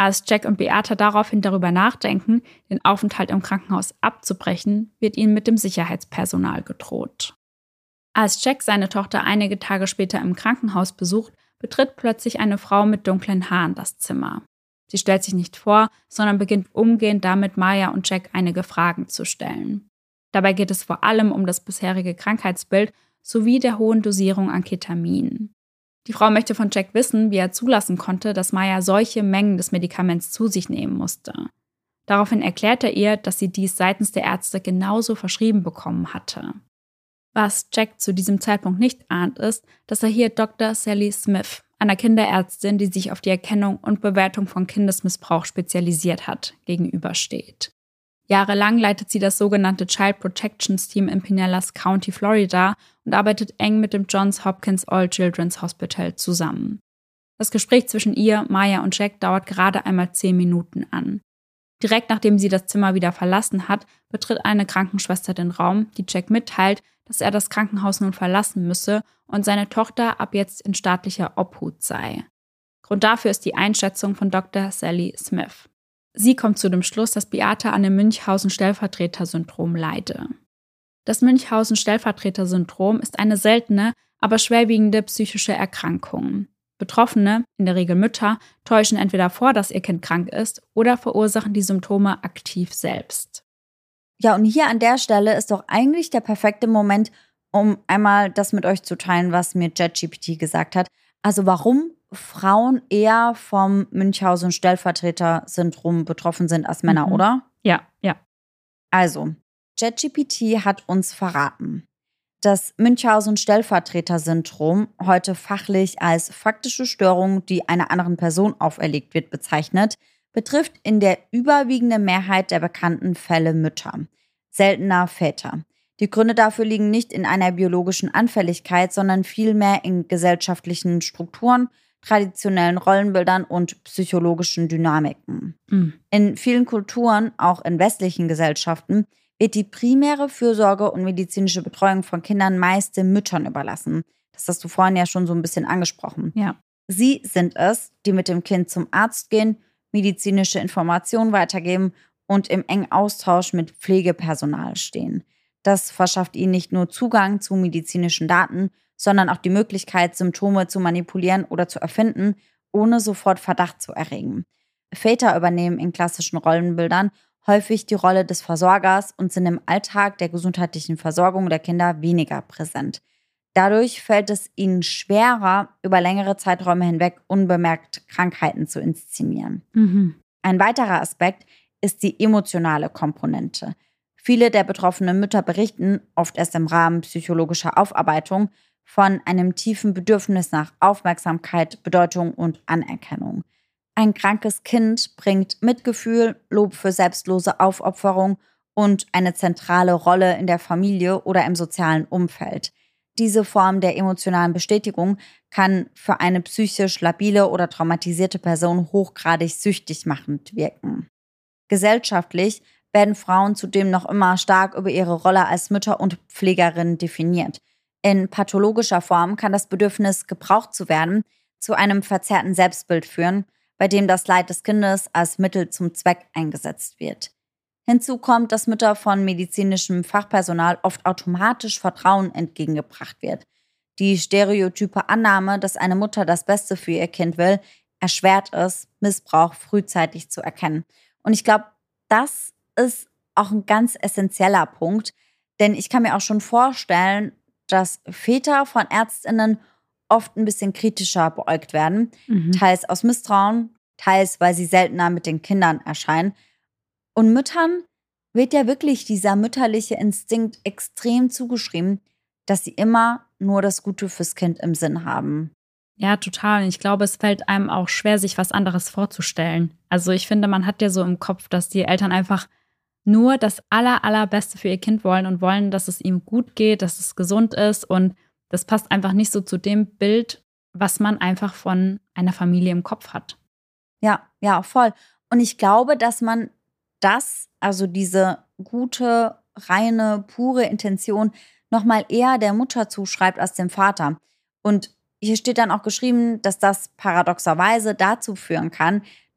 Als Jack und Beata daraufhin darüber nachdenken, den Aufenthalt im Krankenhaus abzubrechen, wird ihnen mit dem Sicherheitspersonal gedroht. Als Jack seine Tochter einige Tage später im Krankenhaus besucht, betritt plötzlich eine Frau mit dunklen Haaren das Zimmer. Sie stellt sich nicht vor, sondern beginnt umgehend damit, Maya und Jack einige Fragen zu stellen. Dabei geht es vor allem um das bisherige Krankheitsbild sowie der hohen Dosierung an Ketamin. Die Frau möchte von Jack wissen, wie er zulassen konnte, dass Maya solche Mengen des Medikaments zu sich nehmen musste. Daraufhin erklärt er ihr, dass sie dies seitens der Ärzte genauso verschrieben bekommen hatte. Was Jack zu diesem Zeitpunkt nicht ahnt, ist, dass er hier Doktor Sally Smith, einer Kinderärztin, die sich auf die Erkennung und Bewertung von Kindesmissbrauch spezialisiert hat, gegenübersteht. Jahrelang leitet sie das sogenannte Child Protections Team in Pinellas County, Florida und arbeitet eng mit dem Johns Hopkins All Children's Hospital zusammen. Das Gespräch zwischen ihr, Maya und Jack dauert gerade einmal zehn Minuten an. Direkt nachdem sie das Zimmer wieder verlassen hat, betritt eine Krankenschwester den Raum, die Jack mitteilt, dass er das Krankenhaus nun verlassen müsse und seine Tochter ab jetzt in staatlicher Obhut sei. Grund dafür ist die Einschätzung von Doktor Sally Smith. Sie kommt zu dem Schluss, dass Beata an dem Münchhausen-Stellvertreter-Syndrom leide. Das Münchhausen-Stellvertreter-Syndrom ist eine seltene, aber schwerwiegende psychische Erkrankung. Betroffene, in der Regel Mütter, täuschen entweder vor, dass ihr Kind krank ist, oder verursachen die Symptome aktiv selbst. Ja, und hier an der Stelle ist doch eigentlich der perfekte Moment, um einmal das mit euch zu teilen, was mir ChatGPT gesagt hat. Also warum Frauen eher vom Münchhausen-Stellvertreter-Syndrom betroffen sind als Männer, Mhm. oder? Ja, ja. Also, ChatGPT hat uns verraten, das Münchhausen-Stellvertreter-Syndrom, heute fachlich als faktische Störung, die einer anderen Person auferlegt wird, bezeichnet, betrifft in der überwiegenden Mehrheit der bekannten Fälle Mütter, seltener Väter. Die Gründe dafür liegen nicht in einer biologischen Anfälligkeit, sondern vielmehr in gesellschaftlichen Strukturen, traditionellen Rollenbildern und psychologischen Dynamiken. Mhm. In vielen Kulturen, auch in westlichen Gesellschaften, wird die primäre Fürsorge und medizinische Betreuung von Kindern meist den Müttern überlassen. Das hast du vorhin ja schon so ein bisschen angesprochen. Ja. Sie sind es, die mit dem Kind zum Arzt gehen, medizinische Informationen weitergeben und im engen Austausch mit Pflegepersonal stehen. Das verschafft ihnen nicht nur Zugang zu medizinischen Daten, sondern auch die Möglichkeit, Symptome zu manipulieren oder zu erfinden, ohne sofort Verdacht zu erregen. Väter übernehmen in klassischen Rollenbildern häufig die Rolle des Versorgers und sind im Alltag der gesundheitlichen Versorgung der Kinder weniger präsent. Dadurch fällt es ihnen schwerer, über längere Zeiträume hinweg unbemerkt Krankheiten zu inszenieren. Mhm. Ein weiterer Aspekt ist die emotionale Komponente. Viele der betroffenen Mütter berichten, oft erst im Rahmen psychologischer Aufarbeitung, von einem tiefen Bedürfnis nach Aufmerksamkeit, Bedeutung und Anerkennung. Ein krankes Kind bringt Mitgefühl, Lob für selbstlose Aufopferung und eine zentrale Rolle in der Familie oder im sozialen Umfeld. Diese Form der emotionalen Bestätigung kann für eine psychisch labile oder traumatisierte Person hochgradig süchtig machend wirken. Gesellschaftlich werden Frauen zudem noch immer stark über ihre Rolle als Mütter und Pflegerinnen definiert. In pathologischer Form kann das Bedürfnis, gebraucht zu werden, zu einem verzerrten Selbstbild führen, bei dem das Leid des Kindes als Mittel zum Zweck eingesetzt wird. Hinzu kommt, dass Mütter von medizinischem Fachpersonal oft automatisch Vertrauen entgegengebracht wird. Die stereotype Annahme, dass eine Mutter das Beste für ihr Kind will, erschwert es, Missbrauch frühzeitig zu erkennen. Und ich glaube, das ist auch ein ganz essentieller Punkt, denn ich kann mir auch schon vorstellen, dass Väter von ÄrztInnen oft ein bisschen kritischer beäugt werden, Mhm. teils aus Misstrauen, teils weil sie seltener mit den Kindern erscheinen. Und Müttern wird ja wirklich dieser mütterliche Instinkt extrem zugeschrieben, dass sie immer nur das Gute fürs Kind im Sinn haben. Ja, total. Und ich glaube, es fällt einem auch schwer, sich was anderes vorzustellen. Also ich finde, man hat ja so im Kopf, dass die Eltern einfach nur das aller, allerbeste für ihr Kind wollen und wollen, dass es ihm gut geht, dass es gesund ist. Und das passt einfach nicht so zu dem Bild, was man einfach von einer Familie im Kopf hat. Ja, ja, voll. Und ich glaube, dass man das, also diese gute, reine, pure Intention, nochmal eher der Mutter zuschreibt als dem Vater. Und hier steht dann auch geschrieben, dass das paradoxerweise dazu führen kann,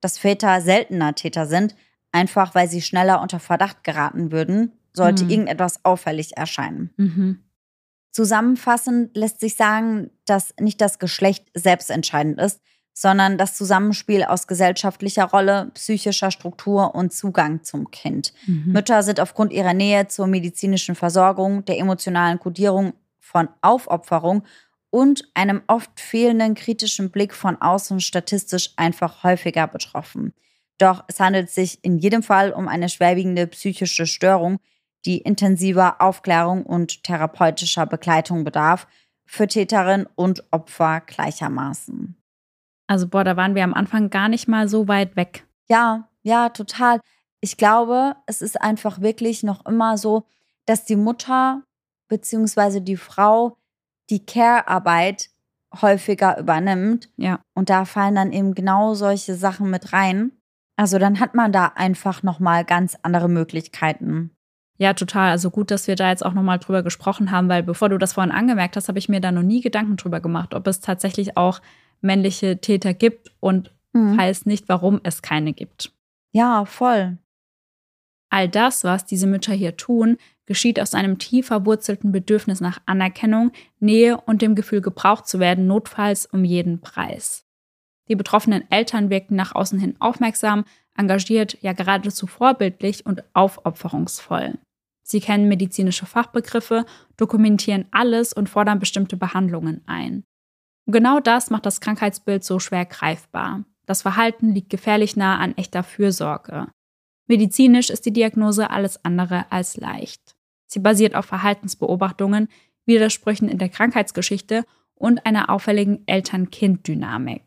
dass Väter seltener Täter sind, einfach weil sie schneller unter Verdacht geraten würden, sollte Mhm. irgendetwas auffällig erscheinen. Mhm. Zusammenfassend lässt sich sagen, dass nicht das Geschlecht selbst entscheidend ist, sondern das Zusammenspiel aus gesellschaftlicher Rolle, psychischer Struktur und Zugang zum Kind. Mhm. Mütter sind aufgrund ihrer Nähe zur medizinischen Versorgung, der emotionalen Kodierung von Aufopferung und einem oft fehlenden kritischen Blick von außen statistisch einfach häufiger betroffen. Doch es handelt sich in jedem Fall um eine schwerwiegende psychische Störung, die intensiver Aufklärung und therapeutischer Begleitung bedarf, für Täterin und Opfer gleichermaßen. Also boah, da waren wir am Anfang gar nicht mal so weit weg. Ja, ja, total. Ich glaube, es ist einfach wirklich noch immer so, dass die Mutter bzw. die Frau die Care-Arbeit häufiger übernimmt. Ja. Und da fallen dann eben genau solche Sachen mit rein. Also dann hat man da einfach nochmal ganz andere Möglichkeiten. Ja, total. Also gut, dass wir da jetzt auch nochmal drüber gesprochen haben, weil bevor du das vorhin angemerkt hast, habe ich mir da noch nie Gedanken drüber gemacht, ob es tatsächlich auch männliche Täter gibt und Mhm. falls nicht, warum es keine gibt. Ja, voll. All das, was diese Mütter hier tun, geschieht aus einem tief verwurzelten Bedürfnis nach Anerkennung, Nähe und dem Gefühl, gebraucht zu werden, notfalls um jeden Preis. Die betroffenen Eltern wirken nach außen hin aufmerksam, engagiert, ja geradezu vorbildlich und aufopferungsvoll. Sie kennen medizinische Fachbegriffe, dokumentieren alles und fordern bestimmte Behandlungen ein. Und genau das macht das Krankheitsbild so schwer greifbar. Das Verhalten liegt gefährlich nah an echter Fürsorge. Medizinisch ist die Diagnose alles andere als leicht. Sie basiert auf Verhaltensbeobachtungen, Widersprüchen in der Krankheitsgeschichte und einer auffälligen Eltern-Kind-Dynamik.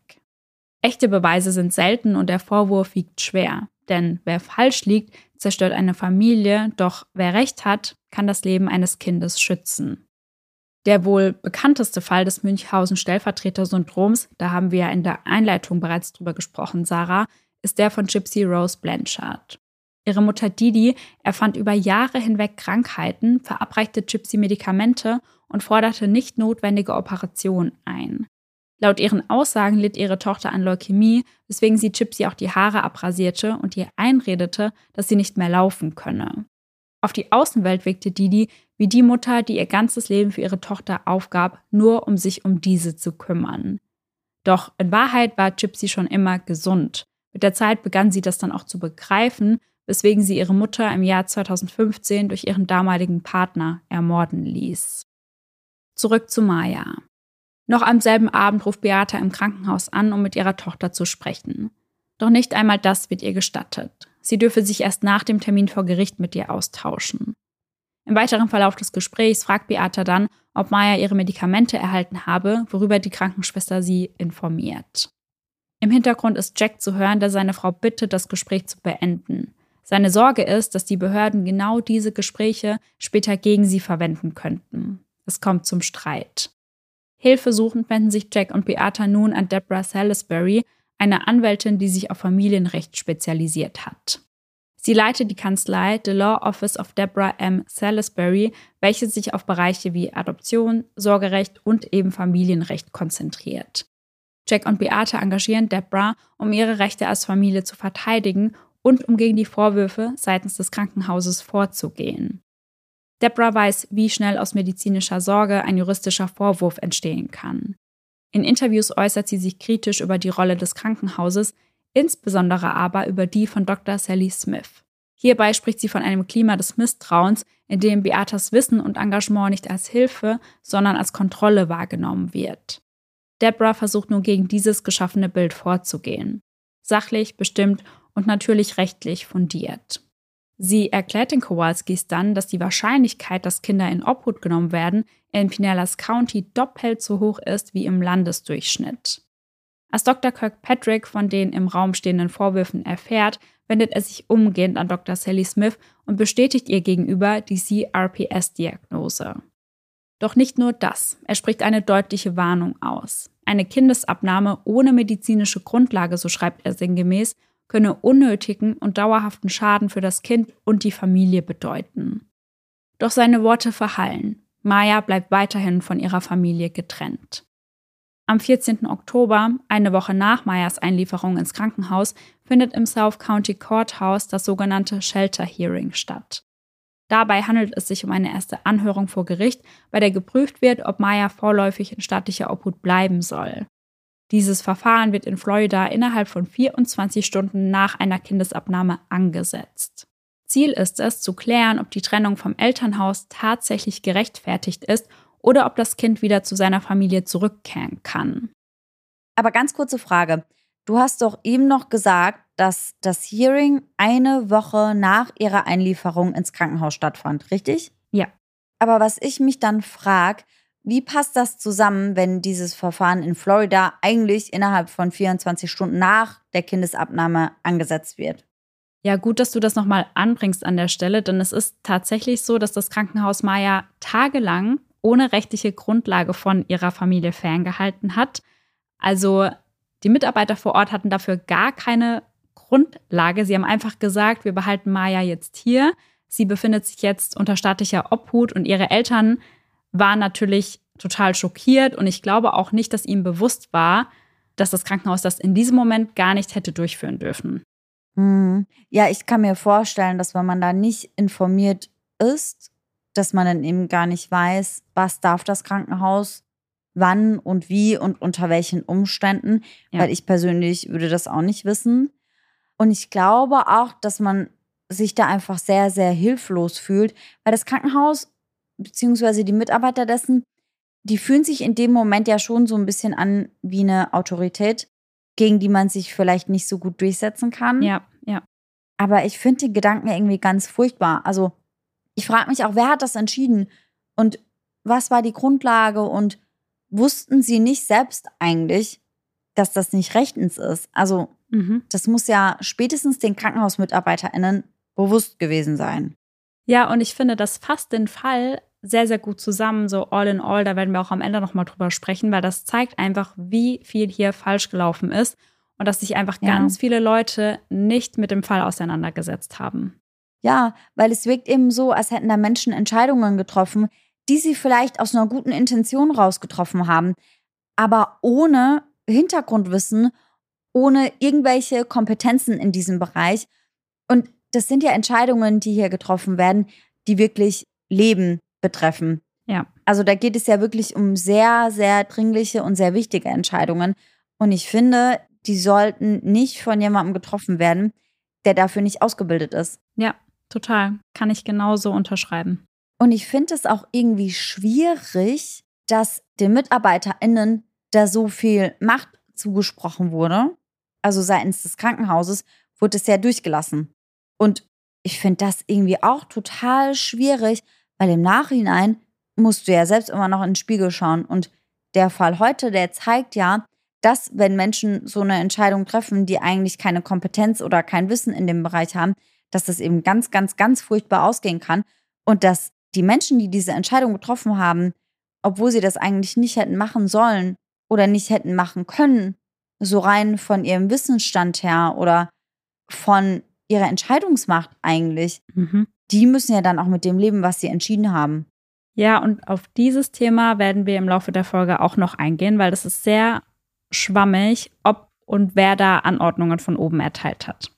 Echte Beweise sind selten und der Vorwurf wiegt schwer. Denn wer falsch liegt, zerstört eine Familie, doch wer Recht hat, kann das Leben eines Kindes schützen. Der wohl bekannteste Fall des Münchhausen-Stellvertreter-Syndroms, da haben wir ja in der Einleitung bereits drüber gesprochen, Sarah, ist der von Gypsy Rose Blanchard. Ihre Mutter Didi erfand über Jahre hinweg Krankheiten, verabreichte Gypsy Medikamente und forderte nicht notwendige Operationen ein. Laut ihren Aussagen litt ihre Tochter an Leukämie, weswegen sie Gypsy auch die Haare abrasierte und ihr einredete, dass sie nicht mehr laufen könne. Auf die Außenwelt wirkte Didi wie die Mutter, die ihr ganzes Leben für ihre Tochter aufgab, nur um sich um diese zu kümmern. Doch in Wahrheit war Gypsy schon immer gesund. Mit der Zeit begann sie das dann auch zu begreifen, weswegen sie ihre Mutter im Jahr zweitausendfünfzehn durch ihren damaligen Partner ermorden ließ. Zurück zu Maya. Noch am selben Abend ruft Beata im Krankenhaus an, um mit ihrer Tochter zu sprechen. Doch nicht einmal das wird ihr gestattet. Sie dürfe sich erst nach dem Termin vor Gericht mit ihr austauschen. Im weiteren Verlauf des Gesprächs fragt Beata dann, ob Maya ihre Medikamente erhalten habe, worüber die Krankenschwester sie informiert. Im Hintergrund ist Jack zu hören, der seine Frau bittet, das Gespräch zu beenden. Seine Sorge ist, dass die Behörden genau diese Gespräche später gegen sie verwenden könnten. Es kommt zum Streit. Hilfesuchend wenden sich Jack und Beata nun an Deborah Salisbury, eine Anwältin, die sich auf Familienrecht spezialisiert hat. Sie leitet die Kanzlei The Law Office of Deborah M. Salisbury, welche sich auf Bereiche wie Adoption, Sorgerecht und eben Familienrecht konzentriert. Jack und Beata engagieren Deborah, um ihre Rechte als Familie zu verteidigen und um gegen die Vorwürfe seitens des Krankenhauses vorzugehen. Deborah weiß, wie schnell aus medizinischer Sorge ein juristischer Vorwurf entstehen kann. In Interviews äußert sie sich kritisch über die Rolle des Krankenhauses, insbesondere aber über die von Doktor Sally Smith. Hierbei spricht sie von einem Klima des Misstrauens, in dem Beatas Wissen und Engagement nicht als Hilfe, sondern als Kontrolle wahrgenommen wird. Deborah versucht nun gegen dieses geschaffene Bild vorzugehen. Sachlich, bestimmt und natürlich rechtlich fundiert. Sie erklärt den Kowalskis dann, dass die Wahrscheinlichkeit, dass Kinder in Obhut genommen werden, in Pinellas County doppelt so hoch ist wie im Landesdurchschnitt. Als Doktor Kirkpatrick von den im Raum stehenden Vorwürfen erfährt, wendet er sich umgehend an Doktor Sally Smith und bestätigt ihr gegenüber die C R P S-Diagnose. Doch nicht nur das, er spricht eine deutliche Warnung aus. Eine Kindesabnahme ohne medizinische Grundlage, so schreibt er sinngemäß, könne unnötigen und dauerhaften Schaden für das Kind und die Familie bedeuten. Doch seine Worte verhallen. Maya bleibt weiterhin von ihrer Familie getrennt. Am vierzehnten Oktober, eine Woche nach Mayas Einlieferung ins Krankenhaus, findet im South County Courthouse das sogenannte Shelter Hearing statt. Dabei handelt es sich um eine erste Anhörung vor Gericht, bei der geprüft wird, ob Maya vorläufig in staatlicher Obhut bleiben soll. Dieses Verfahren wird in Florida innerhalb von vierundzwanzig Stunden nach einer Kindesabnahme angesetzt. Ziel ist es, zu klären, ob die Trennung vom Elternhaus tatsächlich gerechtfertigt ist oder ob das Kind wieder zu seiner Familie zurückkehren kann. Aber ganz kurze Frage. Du hast doch eben noch gesagt, dass das Hearing eine Woche nach ihrer Einlieferung ins Krankenhaus stattfand, richtig? Ja. Aber was ich mich dann frage, wie passt das zusammen, wenn dieses Verfahren in Florida eigentlich innerhalb von vierundzwanzig Stunden nach der Kindesabnahme angesetzt wird? Ja, gut, dass du das nochmal anbringst an der Stelle, denn es ist tatsächlich so, dass das Krankenhaus Maya tagelang ohne rechtliche Grundlage von ihrer Familie ferngehalten hat. Also die Mitarbeiter vor Ort hatten dafür gar keine Grundlage. Sie haben einfach gesagt, wir behalten Maya jetzt hier. Sie befindet sich jetzt unter staatlicher Obhut und ihre Eltern waren natürlich total schockiert. Und ich glaube auch nicht, dass ihnen bewusst war, dass das Krankenhaus das in diesem Moment gar nicht hätte durchführen dürfen. Hm. Ja, ich kann mir vorstellen, dass wenn man da nicht informiert ist, dass man dann eben gar nicht weiß, was darf das Krankenhaus, wann und wie und unter welchen Umständen. Ja. Weil ich persönlich würde das auch nicht wissen. Und ich glaube auch, dass man sich da einfach sehr, sehr hilflos fühlt. Weil das Krankenhaus, beziehungsweise die Mitarbeiter dessen, die fühlen sich in dem Moment ja schon so ein bisschen an wie eine Autorität, gegen die man sich vielleicht nicht so gut durchsetzen kann. Ja, ja. Aber ich finde den Gedanken irgendwie ganz furchtbar. Also ich frage mich auch, wer hat das entschieden? Und was war die Grundlage? Und wussten sie nicht selbst eigentlich, dass das nicht rechtens ist? Also Mhm. das muss ja spätestens den KrankenhausmitarbeiterInnen bewusst gewesen sein. Ja, und ich finde, das fasst den Fall sehr, sehr gut zusammen, so all in all. Da werden wir auch am Ende nochmal drüber sprechen, weil das zeigt einfach, wie viel hier falsch gelaufen ist und dass sich einfach Ja. ganz viele Leute nicht mit dem Fall auseinandergesetzt haben. Ja, weil es wirkt eben so, als hätten da Menschen Entscheidungen getroffen, die sie vielleicht aus einer guten Intention rausgetroffen haben, aber ohne Hintergrundwissen, ohne irgendwelche Kompetenzen in diesem Bereich. Und das sind ja Entscheidungen, die hier getroffen werden, die wirklich Leben betreffen. Ja. Also da geht es ja wirklich um sehr, sehr dringliche und sehr wichtige Entscheidungen. Und ich finde, die sollten nicht von jemandem getroffen werden, der dafür nicht ausgebildet ist. Ja, total. Kann ich genauso unterschreiben. Und ich finde es auch irgendwie schwierig, dass den MitarbeiterInnen da so viel Macht zugesprochen wurde. Also seitens des Krankenhauses wurde es ja durchgelassen. Und ich finde das irgendwie auch total schwierig, weil im Nachhinein musst du ja selbst immer noch in den Spiegel schauen. Und der Fall heute, der zeigt ja, dass wenn Menschen so eine Entscheidung treffen, die eigentlich keine Kompetenz oder kein Wissen in dem Bereich haben, dass das eben ganz, ganz, ganz furchtbar ausgehen kann. Und dass die Menschen, die diese Entscheidung getroffen haben, obwohl sie das eigentlich nicht hätten machen sollen oder nicht hätten machen können, so rein von ihrem Wissensstand her oder von ihrer Entscheidungsmacht eigentlich, Mhm. die müssen ja dann auch mit dem leben, was sie entschieden haben. Ja, und auf dieses Thema werden wir im Laufe der Folge auch noch eingehen, weil das ist sehr schwammig, ob und wer da Anordnungen von oben erteilt hat.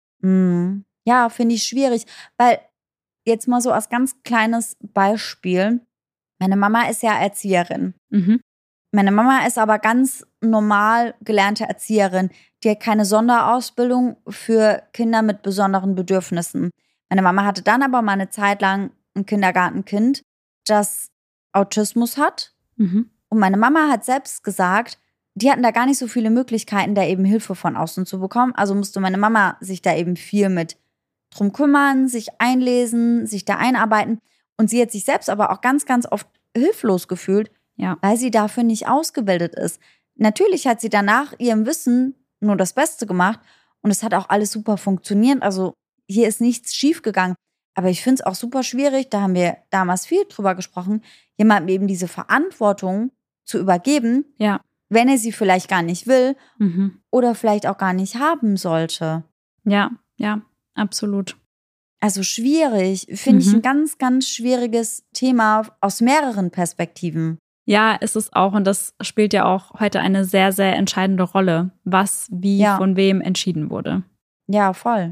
Mhm. Ja, finde ich schwierig, weil jetzt mal so als ganz kleines Beispiel, meine Mama ist ja Erzieherin. Mhm. Meine Mama ist aber ganz normal gelernte Erzieherin. Die hat keine Sonderausbildung für Kinder mit besonderen Bedürfnissen. Meine Mama hatte dann aber mal eine Zeit lang ein Kindergartenkind, das Autismus hat. Mhm. Und meine Mama hat selbst gesagt, die hatten da gar nicht so viele Möglichkeiten, da eben Hilfe von außen zu bekommen. Also musste meine Mama sich da eben viel mit drum kümmern, sich einlesen, sich da einarbeiten. Und sie hat sich selbst aber auch ganz, ganz oft hilflos gefühlt, Ja. weil sie dafür nicht ausgebildet ist. Natürlich hat sie danach ihrem Wissen nur das Beste gemacht und es hat auch alles super funktioniert. Also hier ist nichts schiefgegangen. Aber ich finde es auch super schwierig, da haben wir damals viel drüber gesprochen, jemandem eben diese Verantwortung zu übergeben, Ja. wenn er sie vielleicht gar nicht will Mhm. oder vielleicht auch gar nicht haben sollte. Ja, ja, absolut. Also schwierig, finde ich Mhm. ein ganz, ganz schwieriges Thema aus mehreren Perspektiven. Ja, ist es auch. Und das spielt ja auch heute eine sehr, sehr entscheidende Rolle, was wie Ja. von wem entschieden wurde. Ja, voll.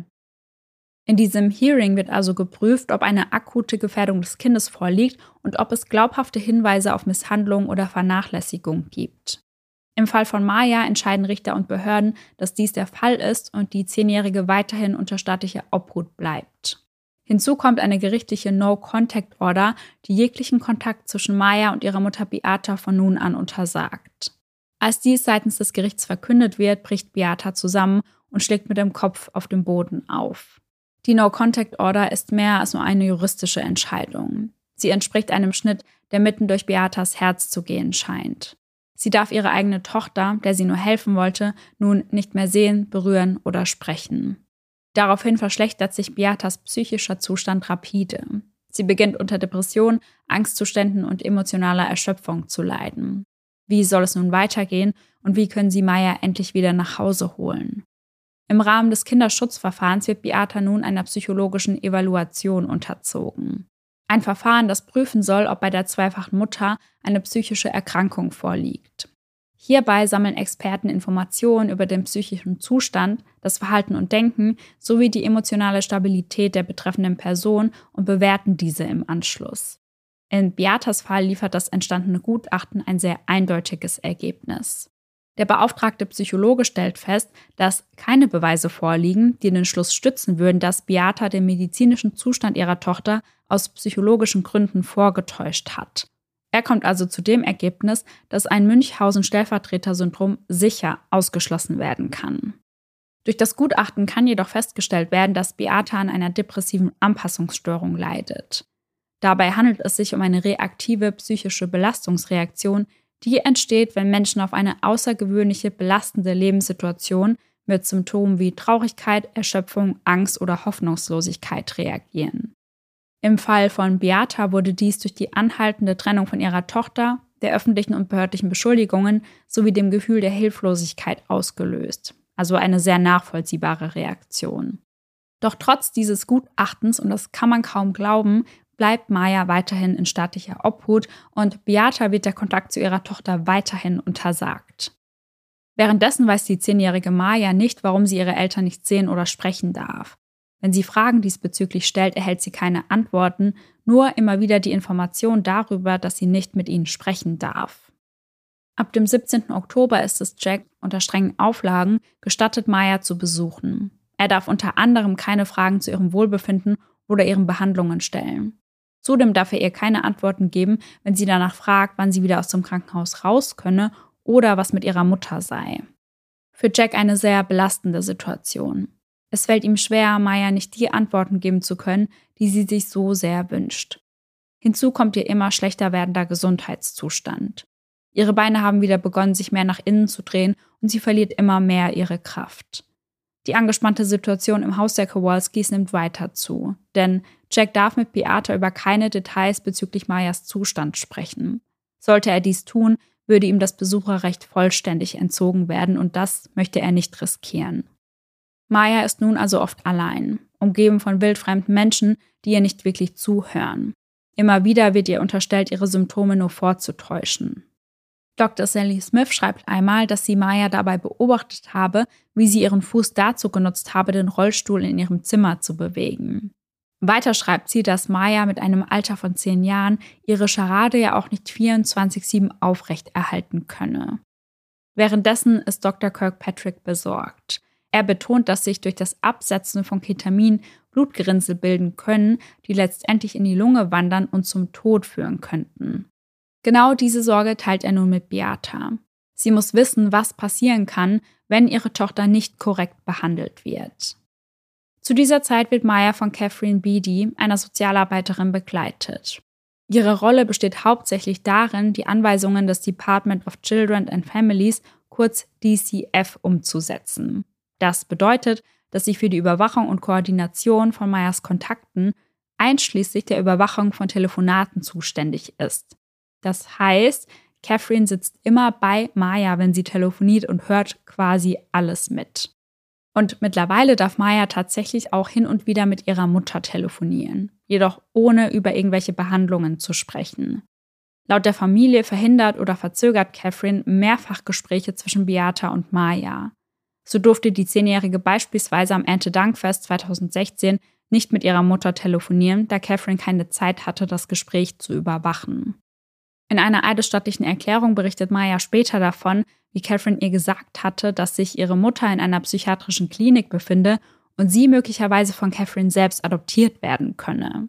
In diesem Hearing wird also geprüft, ob eine akute Gefährdung des Kindes vorliegt und ob es glaubhafte Hinweise auf Misshandlung oder Vernachlässigung gibt. Im Fall von Maya entscheiden Richter und Behörden, dass dies der Fall ist und die Zehnjährige weiterhin unter staatlicher Obhut bleibt. Hinzu kommt eine gerichtliche No-Contact-Order, die jeglichen Kontakt zwischen Maya und ihrer Mutter Beata von nun an untersagt. Als dies seitens des Gerichts verkündet wird, bricht Beata zusammen und schlägt mit dem Kopf auf dem Boden auf. Die No-Contact-Order ist mehr als nur eine juristische Entscheidung. Sie entspricht einem Schnitt, der mitten durch Beatas Herz zu gehen scheint. Sie darf ihre eigene Tochter, der sie nur helfen wollte, nun nicht mehr sehen, berühren oder sprechen. Daraufhin verschlechtert sich Beatas psychischer Zustand rapide. Sie beginnt unter Depression, Angstzuständen und emotionaler Erschöpfung zu leiden. Wie soll es nun weitergehen und wie können sie Maya endlich wieder nach Hause holen? Im Rahmen des Kinderschutzverfahrens wird Beata nun einer psychologischen Evaluation unterzogen. Ein Verfahren, das prüfen soll, ob bei der zweifachen Mutter eine psychische Erkrankung vorliegt. Hierbei sammeln Experten Informationen über den psychischen Zustand, das Verhalten und Denken sowie die emotionale Stabilität der betreffenden Person und bewerten diese im Anschluss. In Beatas Fall liefert das entstandene Gutachten ein sehr eindeutiges Ergebnis. Der beauftragte Psychologe stellt fest, dass keine Beweise vorliegen, die den Schluss stützen würden, dass Beata den medizinischen Zustand ihrer Tochter aus psychologischen Gründen vorgetäuscht hat. Er kommt also zu dem Ergebnis, dass ein Münchhausen-Stellvertreter-Syndrom sicher ausgeschlossen werden kann. Durch das Gutachten kann jedoch festgestellt werden, dass Beata an einer depressiven Anpassungsstörung leidet. Dabei handelt es sich um eine reaktive psychische Belastungsreaktion, die entsteht, wenn Menschen auf eine außergewöhnliche, belastende Lebenssituation mit Symptomen wie Traurigkeit, Erschöpfung, Angst oder Hoffnungslosigkeit reagieren. Im Fall von Beata wurde dies durch die anhaltende Trennung von ihrer Tochter, der öffentlichen und behördlichen Beschuldigungen sowie dem Gefühl der Hilflosigkeit ausgelöst. Also eine sehr nachvollziehbare Reaktion. Doch trotz dieses Gutachtens, und das kann man kaum glauben, bleibt Maya weiterhin in staatlicher Obhut und Beata wird der Kontakt zu ihrer Tochter weiterhin untersagt. Währenddessen weiß die zehnjährige Maya nicht, warum sie ihre Eltern nicht sehen oder sprechen darf. Wenn sie Fragen diesbezüglich stellt, erhält sie keine Antworten, nur immer wieder die Information darüber, dass sie nicht mit ihnen sprechen darf. Ab dem siebzehnten Oktober ist es Jack unter strengen Auflagen gestattet, Maya zu besuchen. Er darf unter anderem keine Fragen zu ihrem Wohlbefinden oder ihren Behandlungen stellen. Zudem darf er ihr keine Antworten geben, wenn sie danach fragt, wann sie wieder aus dem Krankenhaus raus könne oder was mit ihrer Mutter sei. Für Jack eine sehr belastende Situation. Es fällt ihm schwer, Maya nicht die Antworten geben zu können, die sie sich so sehr wünscht. Hinzu kommt ihr immer schlechter werdender Gesundheitszustand. Ihre Beine haben wieder begonnen, sich mehr nach innen zu drehen und sie verliert immer mehr ihre Kraft. Die angespannte Situation im Haus der Kowalskis nimmt weiter zu, denn Jack darf mit Beata über keine Details bezüglich Mayas Zustand sprechen. Sollte er dies tun, würde ihm das Besucherrecht vollständig entzogen werden und das möchte er nicht riskieren. Maya ist nun also oft allein, umgeben von wildfremden Menschen, die ihr nicht wirklich zuhören. Immer wieder wird ihr unterstellt, ihre Symptome nur vorzutäuschen. Doktor Sally Smith schreibt einmal, dass sie Maya dabei beobachtet habe, wie sie ihren Fuß dazu genutzt habe, den Rollstuhl in ihrem Zimmer zu bewegen. Weiter schreibt sie, dass Maya mit einem Alter von zehn Jahren ihre Scharade ja auch nicht vierundzwanzig sieben aufrecht erhalten könne. Währenddessen ist Doktor Kirkpatrick besorgt. Er betont, dass sich durch das Absetzen von Ketamin Blutgerinnsel bilden können, die letztendlich in die Lunge wandern und zum Tod führen könnten. Genau diese Sorge teilt er nun mit Beata. Sie muss wissen, was passieren kann, wenn ihre Tochter nicht korrekt behandelt wird. Zu dieser Zeit wird Maya von Catherine Beatty, einer Sozialarbeiterin, begleitet. Ihre Rolle besteht hauptsächlich darin, die Anweisungen des Department of Children and Families, kurz D C F, umzusetzen. Das bedeutet, dass sie für die Überwachung und Koordination von Mayas Kontakten, einschließlich der Überwachung von Telefonaten, zuständig ist. Das heißt, Catherine sitzt immer bei Maya, wenn sie telefoniert und hört quasi alles mit. Und mittlerweile darf Maya tatsächlich auch hin und wieder mit ihrer Mutter telefonieren, jedoch ohne über irgendwelche Behandlungen zu sprechen. Laut der Familie verhindert oder verzögert Catherine mehrfach Gespräche zwischen Beata und Maya. So durfte die Zehnjährige beispielsweise am Erntedankfest zweitausendsechzehn nicht mit ihrer Mutter telefonieren, da Catherine keine Zeit hatte, das Gespräch zu überwachen. In einer eidesstattlichen Erklärung berichtet Maya später davon, wie Catherine ihr gesagt hatte, dass sich ihre Mutter in einer psychiatrischen Klinik befinde und sie möglicherweise von Catherine selbst adoptiert werden könne.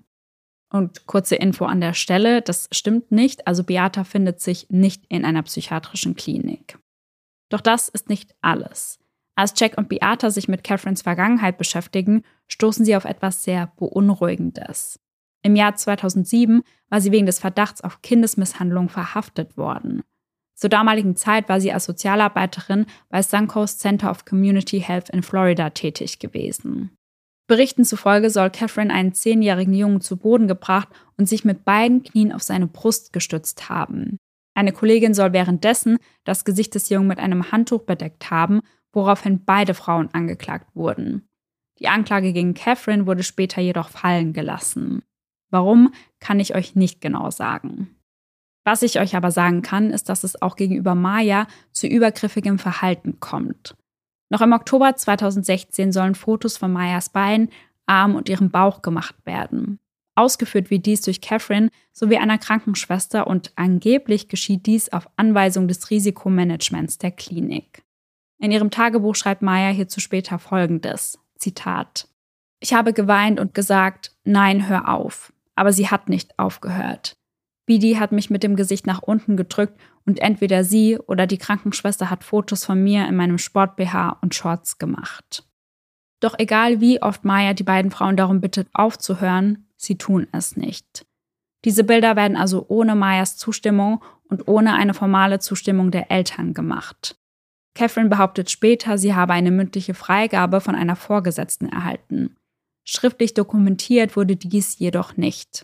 Und kurze Info an der Stelle, das stimmt nicht, also Beata findet sich nicht in einer psychiatrischen Klinik. Doch das ist nicht alles. Als Jack und Beata sich mit Catherines Vergangenheit beschäftigen, stoßen sie auf etwas sehr Beunruhigendes. Im Jahr zweitausendsieben war sie wegen des Verdachts auf Kindesmisshandlung verhaftet worden. Zur damaligen Zeit war sie als Sozialarbeiterin bei Suncoast Center of Community Health in Florida tätig gewesen. Berichten zufolge soll Catherine einen zehnjährigen Jungen zu Boden gebracht und sich mit beiden Knien auf seine Brust gestützt haben. Eine Kollegin soll währenddessen das Gesicht des Jungen mit einem Handtuch bedeckt haben, woraufhin beide Frauen angeklagt wurden. Die Anklage gegen Catherine wurde später jedoch fallen gelassen. Warum, kann ich euch nicht genau sagen. Was ich euch aber sagen kann, ist, dass es auch gegenüber Maya zu übergriffigem Verhalten kommt. Noch im Oktober zweitausendsechzehn sollen Fotos von Mayas Beinen, Armen und ihrem Bauch gemacht werden. Ausgeführt wird dies durch Catherine sowie einer Krankenschwester und angeblich geschieht dies auf Anweisung des Risikomanagements der Klinik. In ihrem Tagebuch schreibt Maya hierzu später Folgendes, Zitat: Ich habe geweint und gesagt, nein, hör auf. Aber sie hat nicht aufgehört. Bidi hat mich mit dem Gesicht nach unten gedrückt und entweder sie oder die Krankenschwester hat Fotos von mir in meinem Sport-B H und Shorts gemacht. Doch egal wie oft Maya die beiden Frauen darum bittet aufzuhören, sie tun es nicht. Diese Bilder werden also ohne Mayas Zustimmung und ohne eine formale Zustimmung der Eltern gemacht. Catherine behauptet später, sie habe eine mündliche Freigabe von einer Vorgesetzten erhalten. Schriftlich dokumentiert wurde dies jedoch nicht.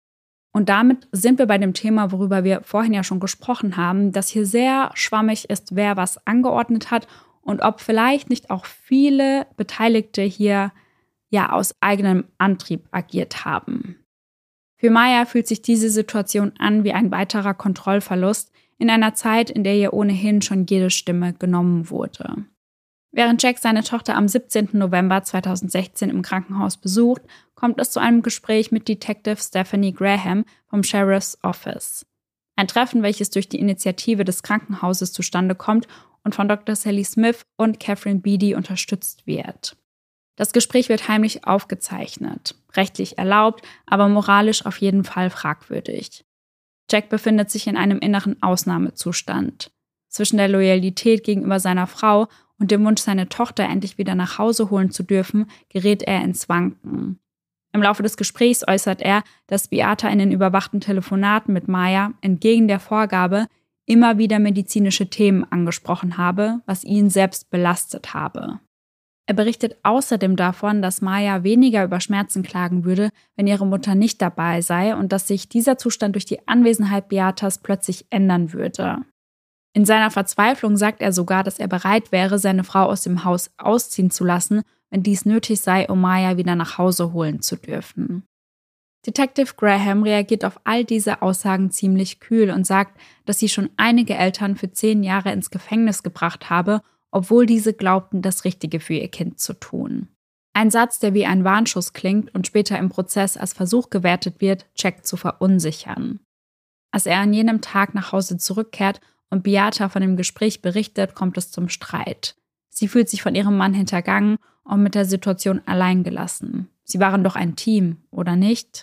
Und damit sind wir bei dem Thema, worüber wir vorhin ja schon gesprochen haben, dass hier sehr schwammig ist, wer was angeordnet hat und ob vielleicht nicht auch viele Beteiligte hier ja aus eigenem Antrieb agiert haben. Für Maya fühlt sich diese Situation an wie ein weiterer Kontrollverlust in einer Zeit, in der ihr ohnehin schon jede Stimme genommen wurde. Während Jack seine Tochter am siebzehnten November zweitausendsechzehn im Krankenhaus besucht, kommt es zu einem Gespräch mit Detective Stephanie Graham vom Sheriff's Office. Ein Treffen, welches durch die Initiative des Krankenhauses zustande kommt und von Doktor Sally Smith und Catherine Beatty unterstützt wird. Das Gespräch wird heimlich aufgezeichnet, rechtlich erlaubt, aber moralisch auf jeden Fall fragwürdig. Jack befindet sich in einem inneren Ausnahmezustand. Zwischen der Loyalität gegenüber seiner Frau und dem Wunsch, seine Tochter endlich wieder nach Hause holen zu dürfen, gerät er ins Wanken. Im Laufe des Gesprächs äußert er, dass Beata in den überwachten Telefonaten mit Maya entgegen der Vorgabe immer wieder medizinische Themen angesprochen habe, was ihn selbst belastet habe. Er berichtet außerdem davon, dass Maya weniger über Schmerzen klagen würde, wenn ihre Mutter nicht dabei sei und dass sich dieser Zustand durch die Anwesenheit Beatas plötzlich ändern würde. In seiner Verzweiflung sagt er sogar, dass er bereit wäre, seine Frau aus dem Haus ausziehen zu lassen, wenn dies nötig sei, um Maya wieder nach Hause holen zu dürfen. Detective Graham reagiert auf all diese Aussagen ziemlich kühl und sagt, dass sie schon einige Eltern für zehn Jahre ins Gefängnis gebracht habe, obwohl diese glaubten, das Richtige für ihr Kind zu tun. Ein Satz, der wie ein Warnschuss klingt und später im Prozess als Versuch gewertet wird, Jack zu verunsichern. Als er an jenem Tag nach Hause zurückkehrt und Beata von dem Gespräch berichtet, kommt es zum Streit. Sie fühlt sich von ihrem Mann hintergangen und mit der Situation allein gelassen. Sie waren doch ein Team, oder nicht?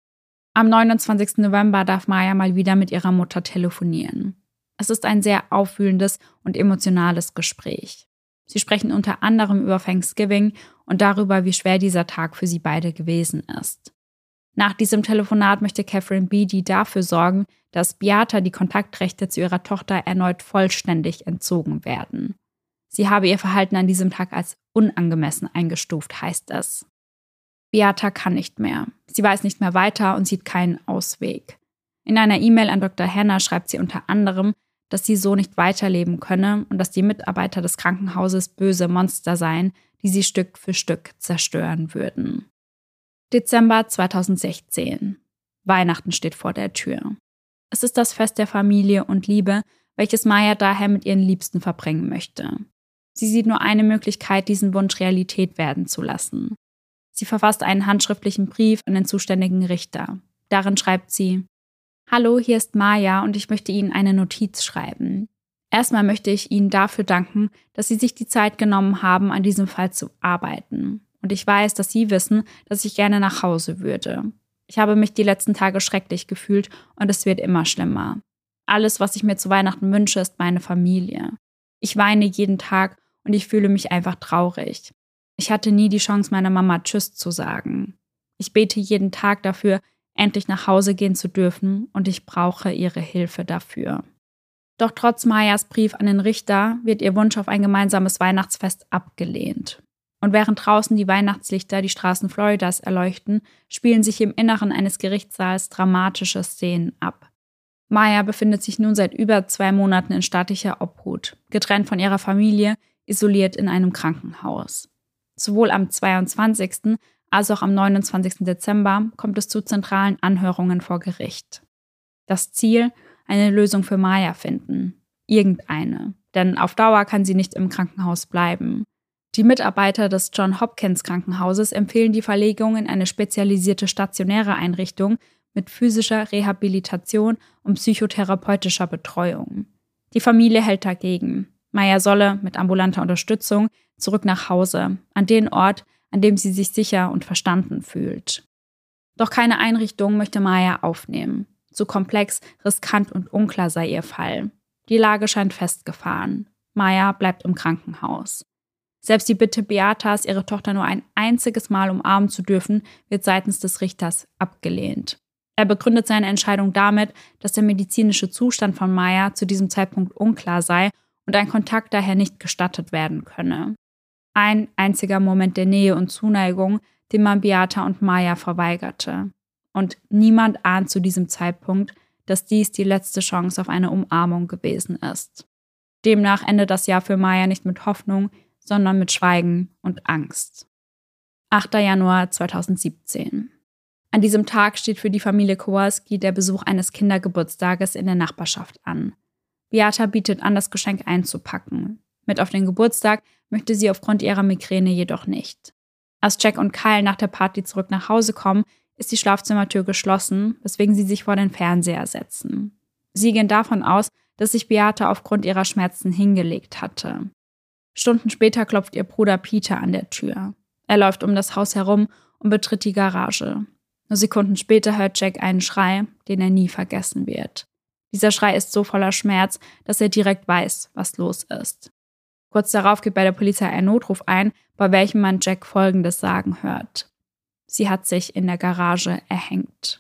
Am neunundzwanzigsten November darf Maya mal wieder mit ihrer Mutter telefonieren. Es ist ein sehr aufwühlendes und emotionales Gespräch. Sie sprechen unter anderem über Thanksgiving und darüber, wie schwer dieser Tag für sie beide gewesen ist. Nach diesem Telefonat möchte Catherine Beatty dafür sorgen, dass Beata die Kontaktrechte zu ihrer Tochter erneut vollständig entzogen werden. Sie habe ihr Verhalten an diesem Tag als unangemessen eingestuft, heißt es. Beata kann nicht mehr. Sie weiß nicht mehr weiter und sieht keinen Ausweg. In einer E-Mail an Doktor Hannah schreibt sie unter anderem, dass sie so nicht weiterleben könne und dass die Mitarbeiter des Krankenhauses böse Monster seien, die sie Stück für Stück zerstören würden. Dezember zweitausendsechzehn. Weihnachten steht vor der Tür. Es ist das Fest der Familie und Liebe, welches Maya daher mit ihren Liebsten verbringen möchte. Sie sieht nur eine Möglichkeit, diesen Wunsch Realität werden zu lassen. Sie verfasst einen handschriftlichen Brief an den zuständigen Richter. Darin schreibt sie: Hallo, hier ist Maya und ich möchte Ihnen eine Notiz schreiben. Erstmal möchte ich Ihnen dafür danken, dass Sie sich die Zeit genommen haben, an diesem Fall zu arbeiten. Und ich weiß, dass Sie wissen, dass ich gerne nach Hause würde. Ich habe mich die letzten Tage schrecklich gefühlt und es wird immer schlimmer. Alles, was ich mir zu Weihnachten wünsche, ist meine Familie. Ich weine jeden Tag und ich fühle mich einfach traurig. Ich hatte nie die Chance, meiner Mama Tschüss zu sagen. Ich bete jeden Tag dafür, endlich nach Hause gehen zu dürfen und ich brauche Ihre Hilfe dafür. Doch trotz Mayas Brief an den Richter wird ihr Wunsch auf ein gemeinsames Weihnachtsfest abgelehnt. Und während draußen die Weihnachtslichter die Straßen Floridas erleuchten, spielen sich im Inneren eines Gerichtssaals dramatische Szenen ab. Maya befindet sich nun seit über zwei Monaten in staatlicher Obhut, getrennt von ihrer Familie, isoliert in einem Krankenhaus. Sowohl am zweiundzwanzigsten als auch am neunundzwanzigsten Dezember kommt es zu zentralen Anhörungen vor Gericht. Das Ziel: eine Lösung für Maya finden. Irgendeine. Denn auf Dauer kann sie nicht im Krankenhaus bleiben. Die Mitarbeiter des Johns Hopkins Krankenhauses empfehlen die Verlegung in eine spezialisierte stationäre Einrichtung mit physischer Rehabilitation und psychotherapeutischer Betreuung. Die Familie hält dagegen. Maya solle mit ambulanter Unterstützung zurück nach Hause, an den Ort, an dem sie sich sicher und verstanden fühlt. Doch keine Einrichtung möchte Maya aufnehmen. Zu komplex, riskant und unklar sei ihr Fall. Die Lage scheint festgefahren. Maya bleibt im Krankenhaus. Selbst die Bitte Beatas, ihre Tochter nur ein einziges Mal umarmen zu dürfen, wird seitens des Richters abgelehnt. Er begründet seine Entscheidung damit, dass der medizinische Zustand von Maya zu diesem Zeitpunkt unklar sei und ein Kontakt daher nicht gestattet werden könne. Ein einziger Moment der Nähe und Zuneigung, den man Beata und Maya verweigerte. Und niemand ahnt zu diesem Zeitpunkt, dass dies die letzte Chance auf eine Umarmung gewesen ist. Demnach endet das Jahr für Maya nicht mit Hoffnung, sondern mit Schweigen und Angst. achter Januar zweitausendsiebzehn. An diesem Tag steht für die Familie Kowalski der Besuch eines Kindergeburtstages in der Nachbarschaft an. Beata bietet an, das Geschenk einzupacken. Mit auf den Geburtstag möchte sie aufgrund ihrer Migräne jedoch nicht. Als Jack und Kyle nach der Party zurück nach Hause kommen, ist die Schlafzimmertür geschlossen, weswegen sie sich vor den Fernseher setzen. Sie gehen davon aus, dass sich Beata aufgrund ihrer Schmerzen hingelegt hatte. Stunden später klopft ihr Bruder Peter an der Tür. Er läuft um das Haus herum und betritt die Garage. Nur Sekunden später hört Jack einen Schrei, den er nie vergessen wird. Dieser Schrei ist so voller Schmerz, dass er direkt weiß, was los ist. Kurz darauf geht bei der Polizei ein Notruf ein, bei welchem man Jack Folgendes sagen hört: Sie hat sich in der Garage erhängt.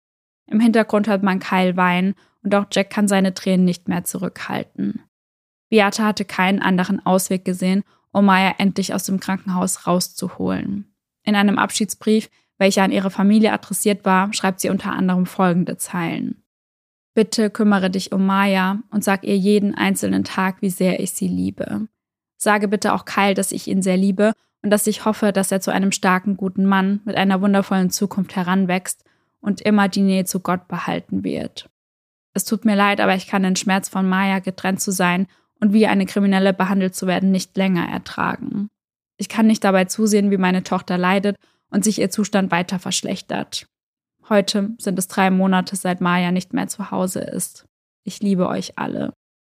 Im Hintergrund hört man Kyle weinen und auch Jack kann seine Tränen nicht mehr zurückhalten. Beata hatte keinen anderen Ausweg gesehen, um Maya endlich aus dem Krankenhaus rauszuholen. In einem Abschiedsbrief, welcher an ihre Familie adressiert war, schreibt sie unter anderem folgende Zeilen: Bitte kümmere dich um Maya und sag ihr jeden einzelnen Tag, wie sehr ich sie liebe. Sage bitte auch Kyle, dass ich ihn sehr liebe und dass ich hoffe, dass er zu einem starken, guten Mann mit einer wundervollen Zukunft heranwächst und immer die Nähe zu Gott behalten wird. Es tut mir leid, aber ich kann den Schmerz von Maya, getrennt zu sein und wie eine Kriminelle behandelt zu werden, nicht länger ertragen. Ich kann nicht dabei zusehen, wie meine Tochter leidet und sich ihr Zustand weiter verschlechtert. Heute sind es drei Monate, seit Maya nicht mehr zu Hause ist. Ich liebe euch alle.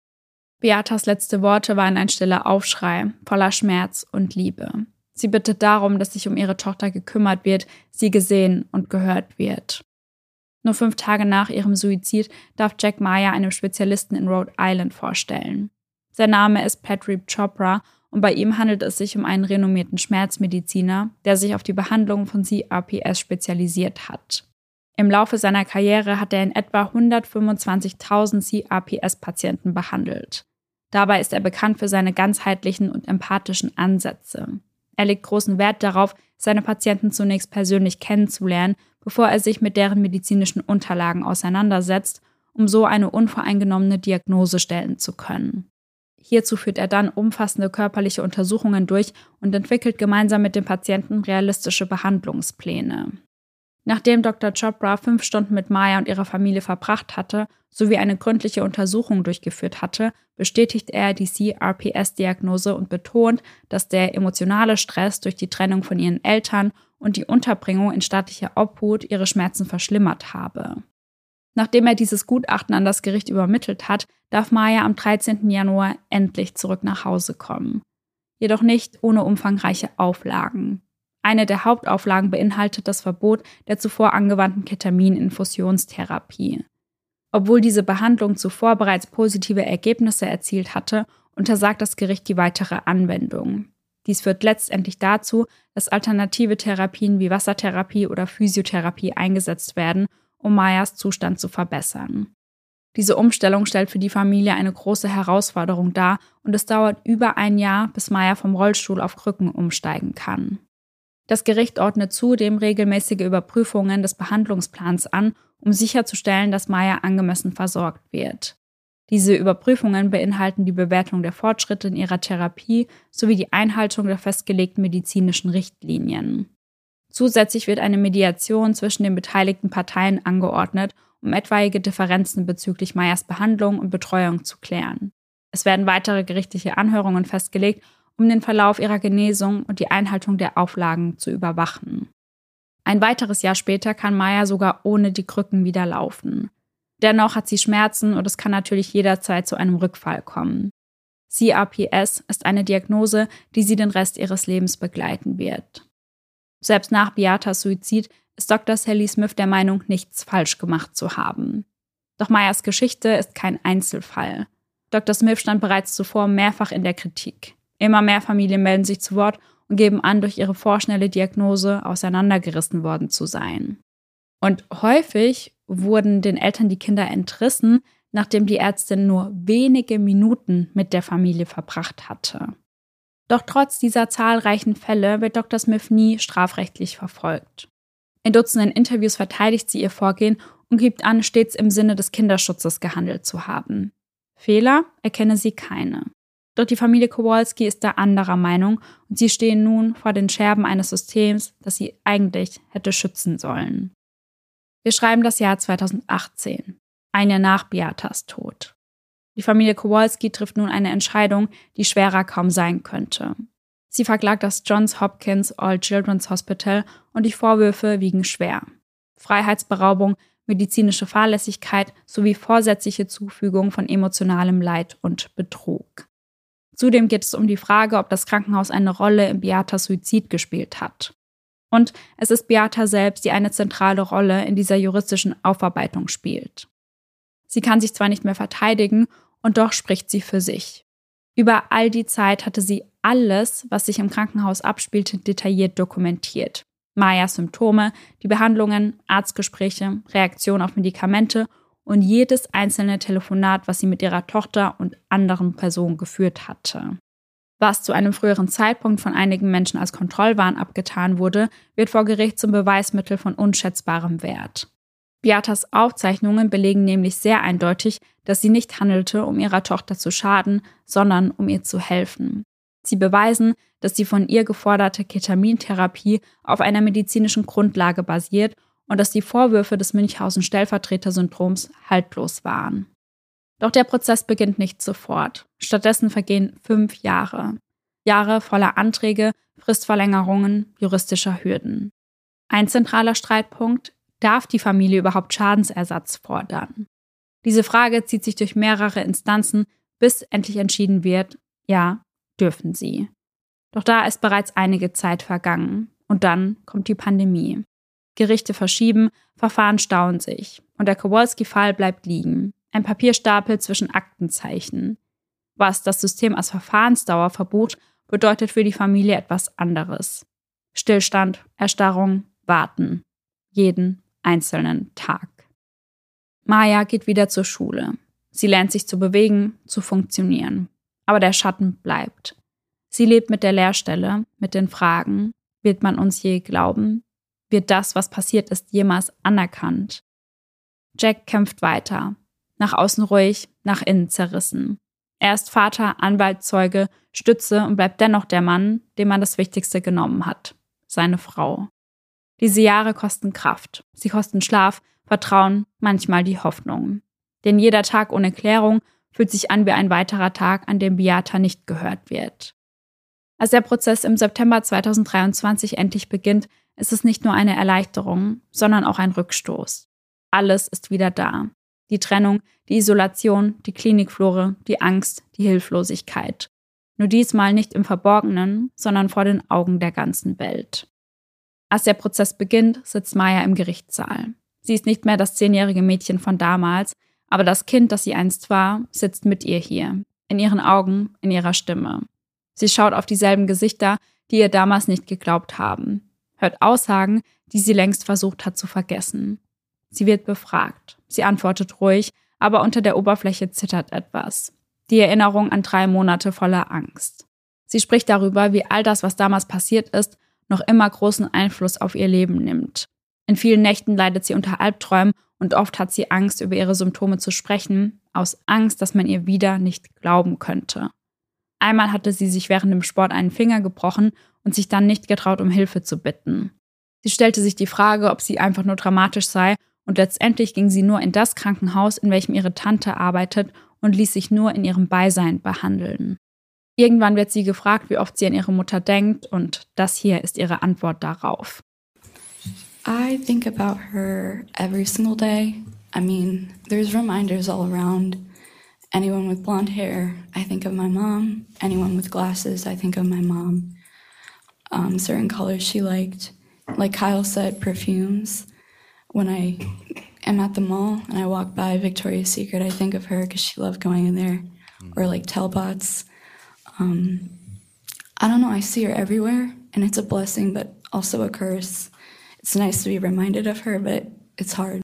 Beatas letzte Worte waren ein stiller Aufschrei, voller Schmerz und Liebe. Sie bittet darum, dass sich um ihre Tochter gekümmert wird, sie gesehen und gehört wird. Nur fünf Tage nach ihrem Suizid darf Jack Maya einem Spezialisten in Rhode Island vorstellen. Sein Name ist Patrick Chopra und bei ihm handelt es sich um einen renommierten Schmerzmediziner, der sich auf die Behandlung von C R P S spezialisiert hat. Im Laufe seiner Karriere hat er in etwa hundertfünfundzwanzigtausend C R P S-Patienten behandelt. Dabei ist er bekannt für seine ganzheitlichen und empathischen Ansätze. Er legt großen Wert darauf, seine Patienten zunächst persönlich kennenzulernen, bevor er sich mit deren medizinischen Unterlagen auseinandersetzt, um so eine unvoreingenommene Diagnose stellen zu können. Hierzu führt er dann umfassende körperliche Untersuchungen durch und entwickelt gemeinsam mit dem Patienten realistische Behandlungspläne. Nachdem Doktor Chopra fünf Stunden mit Maya und ihrer Familie verbracht hatte, sowie eine gründliche Untersuchung durchgeführt hatte, bestätigt er die C R P S-Diagnose und betont, dass der emotionale Stress durch die Trennung von ihren Eltern und die Unterbringung in staatlicher Obhut ihre Schmerzen verschlimmert habe. Nachdem er dieses Gutachten an das Gericht übermittelt hat, darf Maya am dreizehnten Januar endlich zurück nach Hause kommen. Jedoch nicht ohne umfangreiche Auflagen. Eine der Hauptauflagen beinhaltet das Verbot der zuvor angewandten Ketamin-Infusionstherapie. Obwohl diese Behandlung zuvor bereits positive Ergebnisse erzielt hatte, untersagt das Gericht die weitere Anwendung. Dies führt letztendlich dazu, dass alternative Therapien wie Wassertherapie oder Physiotherapie eingesetzt werden, um Mayas Zustand zu verbessern. Diese Umstellung stellt für die Familie eine große Herausforderung dar und es dauert über ein Jahr, bis Maya vom Rollstuhl auf Krücken umsteigen kann. Das Gericht ordnet zudem regelmäßige Überprüfungen des Behandlungsplans an, um sicherzustellen, dass Maya angemessen versorgt wird. Diese Überprüfungen beinhalten die Bewertung der Fortschritte in ihrer Therapie sowie die Einhaltung der festgelegten medizinischen Richtlinien. Zusätzlich wird eine Mediation zwischen den beteiligten Parteien angeordnet, um etwaige Differenzen bezüglich Mayas Behandlung und Betreuung zu klären. Es werden weitere gerichtliche Anhörungen festgelegt, um den Verlauf ihrer Genesung und die Einhaltung der Auflagen zu überwachen. Ein weiteres Jahr später kann Maya sogar ohne die Krücken wieder laufen. Dennoch hat sie Schmerzen und es kann natürlich jederzeit zu einem Rückfall kommen. C R P S ist eine Diagnose, die sie den Rest ihres Lebens begleiten wird. Selbst nach Beatas Suizid ist Doktor Sally Smith der Meinung, nichts falsch gemacht zu haben. Doch Mayas Geschichte ist kein Einzelfall. Doktor Smith stand bereits zuvor mehrfach in der Kritik. Immer mehr Familien melden sich zu Wort und geben an, durch ihre vorschnelle Diagnose auseinandergerissen worden zu sein. Und häufig wurden den Eltern die Kinder entrissen, nachdem die Ärztin nur wenige Minuten mit der Familie verbracht hatte. Doch trotz dieser zahlreichen Fälle wird Doktor Smith nie strafrechtlich verfolgt. In Dutzenden Interviews verteidigt sie ihr Vorgehen und gibt an, stets im Sinne des Kinderschutzes gehandelt zu haben. Fehler erkenne sie keine. Doch die Familie Kowalski ist da anderer Meinung und sie stehen nun vor den Scherben eines Systems, das sie eigentlich hätte schützen sollen. Wir schreiben das Jahr zweitausendachtzehn, ein Jahr nach Beatas Tod. Die Familie Kowalski trifft nun eine Entscheidung, die schwerer kaum sein könnte. Sie verklagt das Johns Hopkins All Children's Hospital und die Vorwürfe wiegen schwer. Freiheitsberaubung, medizinische Fahrlässigkeit sowie vorsätzliche Zufügung von emotionalem Leid und Betrug. Zudem geht es um die Frage, ob das Krankenhaus eine Rolle in Beatas Suizid gespielt hat. Und es ist Beata selbst, die eine zentrale Rolle in dieser juristischen Aufarbeitung spielt. Sie kann sich zwar nicht mehr verteidigen, und doch spricht sie für sich. Über all die Zeit hatte sie alles, was sich im Krankenhaus abspielte, detailliert dokumentiert. Mayas Symptome, die Behandlungen, Arztgespräche, Reaktion auf Medikamente und jedes einzelne Telefonat, was sie mit ihrer Tochter und anderen Personen geführt hatte. Was zu einem früheren Zeitpunkt von einigen Menschen als Kontrollwahn abgetan wurde, wird vor Gericht zum Beweismittel von unschätzbarem Wert. Beatas Aufzeichnungen belegen nämlich sehr eindeutig, dass sie nicht handelte, um ihrer Tochter zu schaden, sondern um ihr zu helfen. Sie beweisen, dass die von ihr geforderte Ketamintherapie auf einer medizinischen Grundlage basiert und dass die Vorwürfe des Münchhausen-Stellvertreter-Syndroms haltlos waren. Doch der Prozess beginnt nicht sofort. Stattdessen vergehen fünf Jahre. Jahre voller Anträge, Fristverlängerungen, juristischer Hürden. Ein zentraler Streitpunkt: Darf die Familie überhaupt Schadensersatz fordern? Diese Frage zieht sich durch mehrere Instanzen, bis endlich entschieden wird, ja, dürfen sie. Doch da ist bereits einige Zeit vergangen und dann kommt die Pandemie. Gerichte verschieben, Verfahren stauen sich und der Kowalski-Fall bleibt liegen. Ein Papierstapel zwischen Aktenzeichen. Was das System als Verfahrensdauer verbucht, bedeutet für die Familie etwas anderes. Stillstand, Erstarrung, Warten. Jeden einzelnen Tag. Maya geht wieder zur Schule. Sie lernt sich zu bewegen, zu funktionieren. Aber der Schatten bleibt. Sie lebt mit der Leerstelle, mit den Fragen: Wird man uns je glauben? Wird das, was passiert ist, jemals anerkannt? Jack kämpft weiter. Nach außen ruhig, nach innen zerrissen. Er ist Vater, Anwalt, Zeuge, Stütze und bleibt dennoch der Mann, dem man das Wichtigste genommen hat: seine Frau. Diese Jahre kosten Kraft. Sie kosten Schlaf, Vertrauen, manchmal die Hoffnung. Denn jeder Tag ohne Klärung fühlt sich an wie ein weiterer Tag, an dem Beata nicht gehört wird. Als der Prozess im September zweitausenddreiundzwanzig endlich beginnt, ist es nicht nur eine Erleichterung, sondern auch ein Rückstoß. Alles ist wieder da. Die Trennung, die Isolation, die Klinikflure, die Angst, die Hilflosigkeit. Nur diesmal nicht im Verborgenen, sondern vor den Augen der ganzen Welt. Als der Prozess beginnt, sitzt Maya im Gerichtssaal. Sie ist nicht mehr das zehnjährige Mädchen von damals, aber das Kind, das sie einst war, sitzt mit ihr hier. In ihren Augen, in ihrer Stimme. Sie schaut auf dieselben Gesichter, die ihr damals nicht geglaubt haben. Hört Aussagen, die sie längst versucht hat zu vergessen. Sie wird befragt. Sie antwortet ruhig, aber unter der Oberfläche zittert etwas. Die Erinnerung an drei Monate voller Angst. Sie spricht darüber, wie all das, was damals passiert ist, noch immer großen Einfluss auf ihr Leben nimmt. In vielen Nächten leidet sie unter Albträumen und oft hat sie Angst, über ihre Symptome zu sprechen, aus Angst, dass man ihr wieder nicht glauben könnte. Einmal hatte sie sich während dem Sport einen Finger gebrochen und sich dann nicht getraut, um Hilfe zu bitten. Sie stellte sich die Frage, ob sie einfach nur dramatisch sei, und letztendlich ging sie nur in das Krankenhaus, in welchem ihre Tante arbeitet, und ließ sich nur in ihrem Beisein behandeln. Irgendwann wird sie gefragt, wie oft sie an ihre Mutter denkt, und das hier ist ihre Antwort darauf. I think about her every single day. I mean, there's reminders all around. Anyone with blonde hair, I think of my mom. Anyone with glasses, I think of my mom. Um, certain colors she liked. Like Kyle said, perfumes. When I am at the mall and I walk by Victoria's Secret, I think of her because she loved going in there. Or like Telbots. Um, I don't know, I see her everywhere, and it's a blessing, but also a curse. It's nice to be reminded of her, but it's hard.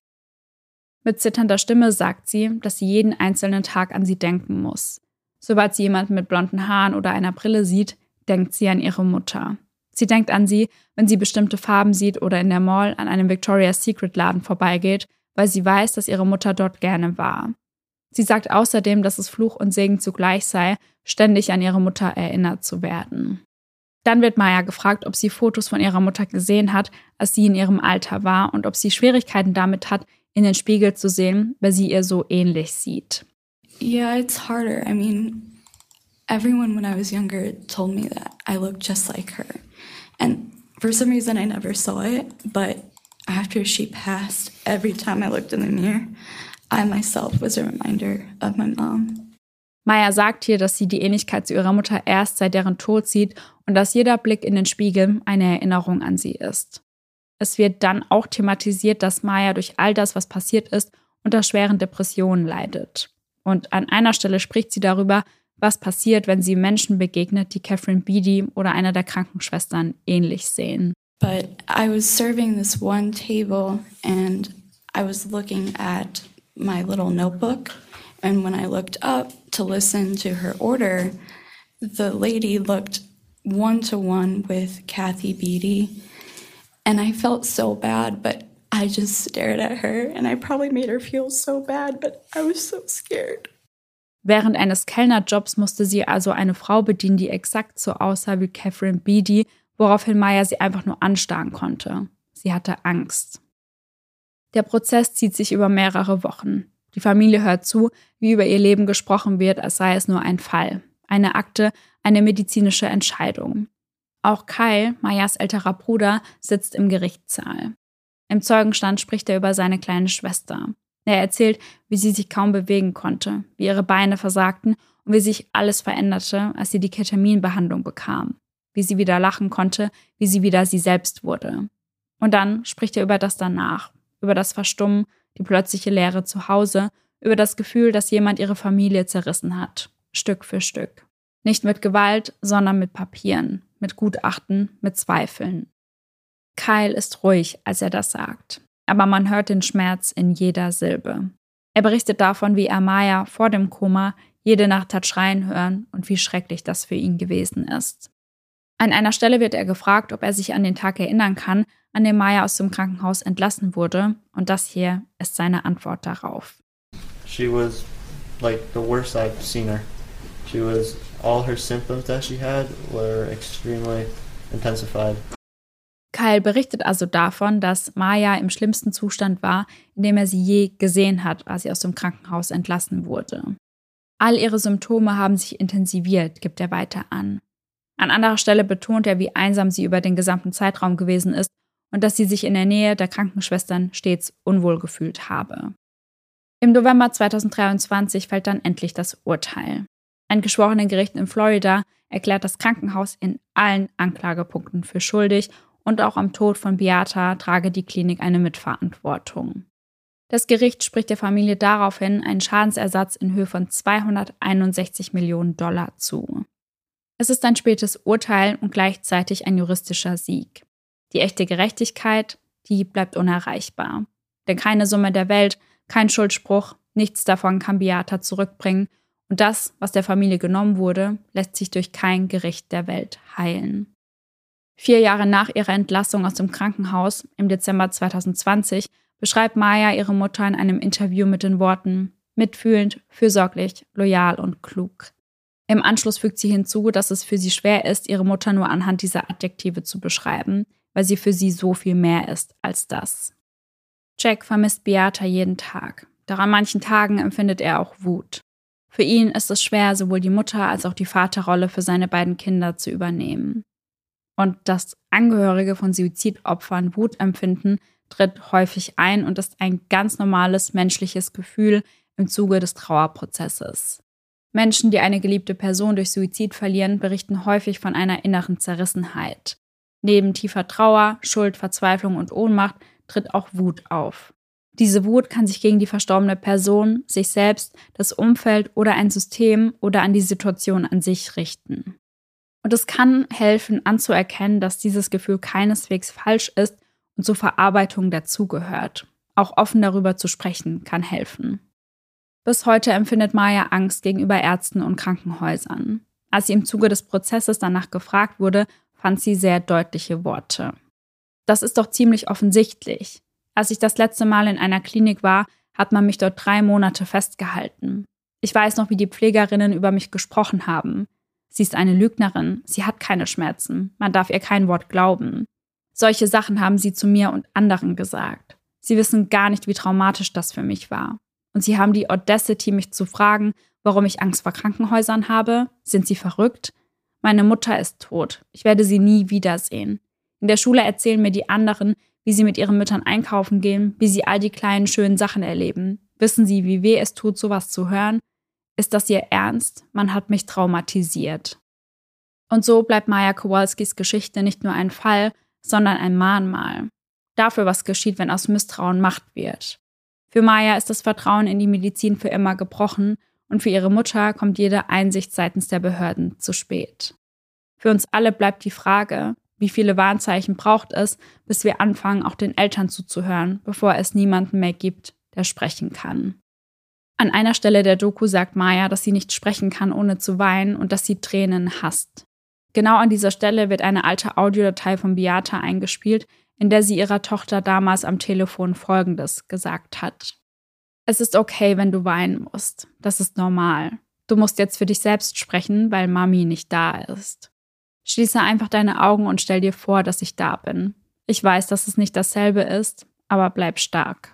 Mit zitternder Stimme sagt sie, dass sie jeden einzelnen Tag an sie denken muss. Sobald sie jemanden mit blonden Haaren oder einer Brille sieht, denkt sie an ihre Mutter. Sie denkt an sie, wenn sie bestimmte Farben sieht oder in der Mall an einem Victoria's Secret Laden vorbeigeht, weil sie weiß, dass ihre Mutter dort gerne war. Sie sagt außerdem, dass es Fluch und Segen zugleich sei, ständig an ihre Mutter erinnert zu werden. Dann wird Maya gefragt, ob sie Fotos von ihrer Mutter gesehen hat, als sie in ihrem Alter war, und ob sie Schwierigkeiten damit hat, in den Spiegel zu sehen, weil sie ihr so ähnlich sieht. Yeah, it's harder. I mean, everyone when I was younger told me that I looked just like her. And for some reason I never saw it, but after she passed, every time I looked in the mirror, I myself was a reminder of my mom. Maya sagt hier, dass sie die Ähnlichkeit zu ihrer Mutter erst seit deren Tod sieht und dass jeder Blick in den Spiegel eine Erinnerung an sie ist. Es wird dann auch thematisiert, dass Maya durch all das, was passiert ist, unter schweren Depressionen leidet. Und an einer Stelle spricht sie darüber, was passiert, wenn sie Menschen begegnet, die Catherine Beatty oder einer der Krankenschwestern ähnlich sehen. But I was serving this one table and I was looking at my little notebook, and when I looked up to listen to her order, the lady looked one-to-one with Kathy Beatty, and I felt so bad, but I just stared at her, and I probably made her feel so bad, but I was so scared. Während eines Kellnerjobs musste sie also eine Frau bedienen, die exakt so aussah wie Catherine Beatty, woraufhin Maya sie einfach nur anstarren konnte. Sie hatte Angst. Der Prozess zieht sich über mehrere Wochen. Die Familie hört zu, wie über ihr Leben gesprochen wird, als sei es nur ein Fall, eine Akte, eine medizinische Entscheidung. Auch Kyle, Mayas älterer Bruder, sitzt im Gerichtssaal. Im Zeugenstand spricht er über seine kleine Schwester. Er erzählt, wie sie sich kaum bewegen konnte, wie ihre Beine versagten und wie sich alles veränderte, als sie die Ketaminbehandlung bekam. Wie sie wieder lachen konnte, wie sie wieder sie selbst wurde. Und dann spricht er über das Danach, über das Verstummen, die plötzliche Leere zu Hause, über das Gefühl, dass jemand ihre Familie zerrissen hat, Stück für Stück. Nicht mit Gewalt, sondern mit Papieren, mit Gutachten, mit Zweifeln. Kyle ist ruhig, als er das sagt, aber man hört den Schmerz in jeder Silbe. Er berichtet davon, wie er Maya vor dem Koma jede Nacht hat schreien hören und wie schrecklich das für ihn gewesen ist. An einer Stelle wird er gefragt, ob er sich an den Tag erinnern kann, an dem Maya aus dem Krankenhaus entlassen wurde, und das hier ist seine Antwort darauf. She was like the worst I've seen her. She was, all her symptoms that she had were extremely intensified. Kyle berichtet also davon, dass Maya im schlimmsten Zustand war, in dem er sie je gesehen hat, als sie aus dem Krankenhaus entlassen wurde. All ihre Symptome haben sich intensiviert, gibt er weiter an. An anderer Stelle betont er, wie einsam sie über den gesamten Zeitraum gewesen ist und dass sie sich in der Nähe der Krankenschwestern stets unwohl gefühlt habe. Im November zweitausenddreiundzwanzig fällt dann endlich das Urteil. Ein Geschworenengericht in Florida erklärt das Krankenhaus in allen Anklagepunkten für schuldig und auch am Tod von Beata trage die Klinik eine Mitverantwortung. Das Gericht spricht der Familie daraufhin einen Schadensersatz in Höhe von zweihunderteinundsechzig Millionen Dollar zu. Es ist ein spätes Urteil und gleichzeitig ein juristischer Sieg. Die echte Gerechtigkeit, die bleibt unerreichbar. Denn keine Summe der Welt, kein Schuldspruch, nichts davon kann Beata zurückbringen und das, was der Familie genommen wurde, lässt sich durch kein Gericht der Welt heilen. Vier Jahre nach ihrer Entlassung aus dem Krankenhaus, im Dezember zweitausendzwanzig, beschreibt Maya ihre Mutter in einem Interview mit den Worten mitfühlend, fürsorglich, loyal und klug. Im Anschluss fügt sie hinzu, dass es für sie schwer ist, ihre Mutter nur anhand dieser Adjektive zu beschreiben, weil sie für sie so viel mehr ist als das. Jack vermisst Beata jeden Tag, doch an manchen Tagen empfindet er auch Wut. Für ihn ist es schwer, sowohl die Mutter- als auch die Vaterrolle für seine beiden Kinder zu übernehmen. Und dass Angehörige von Suizidopfern Wut empfinden, tritt häufig ein und ist ein ganz normales menschliches Gefühl im Zuge des Trauerprozesses. Menschen, die eine geliebte Person durch Suizid verlieren, berichten häufig von einer inneren Zerrissenheit. Neben tiefer Trauer, Schuld, Verzweiflung und Ohnmacht tritt auch Wut auf. Diese Wut kann sich gegen die verstorbene Person, sich selbst, das Umfeld oder ein System oder an die Situation an sich richten. Und es kann helfen, anzuerkennen, dass dieses Gefühl keineswegs falsch ist und zur Verarbeitung dazugehört. Auch offen darüber zu sprechen kann helfen. Bis heute empfindet Maya Angst gegenüber Ärzten und Krankenhäusern. Als sie im Zuge des Prozesses danach gefragt wurde, fand sie sehr deutliche Worte. Das ist doch ziemlich offensichtlich. Als ich das letzte Mal in einer Klinik war, hat man mich dort drei Monate festgehalten. Ich weiß noch, wie die Pflegerinnen über mich gesprochen haben. Sie ist eine Lügnerin, sie hat keine Schmerzen, man darf ihr kein Wort glauben. Solche Sachen haben sie zu mir und anderen gesagt. Sie wissen gar nicht, wie traumatisch das für mich war. Und sie haben die Audacity, mich zu fragen, warum ich Angst vor Krankenhäusern habe. Sind sie verrückt? Meine Mutter ist tot. Ich werde sie nie wiedersehen. In der Schule erzählen mir die anderen, wie sie mit ihren Müttern einkaufen gehen, wie sie all die kleinen, schönen Sachen erleben. Wissen sie, wie weh es tut, sowas zu hören? Ist das ihr Ernst? Man hat mich traumatisiert. Und so bleibt Maya Kowalskis Geschichte nicht nur ein Fall, sondern ein Mahnmal. Dafür, was geschieht, wenn aus Misstrauen Macht wird. Für Maya ist das Vertrauen in die Medizin für immer gebrochen und für ihre Mutter kommt jede Einsicht seitens der Behörden zu spät. Für uns alle bleibt die Frage, wie viele Warnzeichen braucht es, bis wir anfangen, auch den Eltern zuzuhören, bevor es niemanden mehr gibt, der sprechen kann. An einer Stelle der Doku sagt Maya, dass sie nicht sprechen kann, ohne zu weinen und dass sie Tränen hasst. Genau an dieser Stelle wird eine alte Audiodatei von Beata eingespielt, in der sie ihrer Tochter damals am Telefon Folgendes gesagt hat. Es ist okay, wenn du weinen musst. Das ist normal. Du musst jetzt für dich selbst sprechen, weil Mami nicht da ist. Schließe einfach deine Augen und stell dir vor, dass ich da bin. Ich weiß, dass es nicht dasselbe ist, aber bleib stark.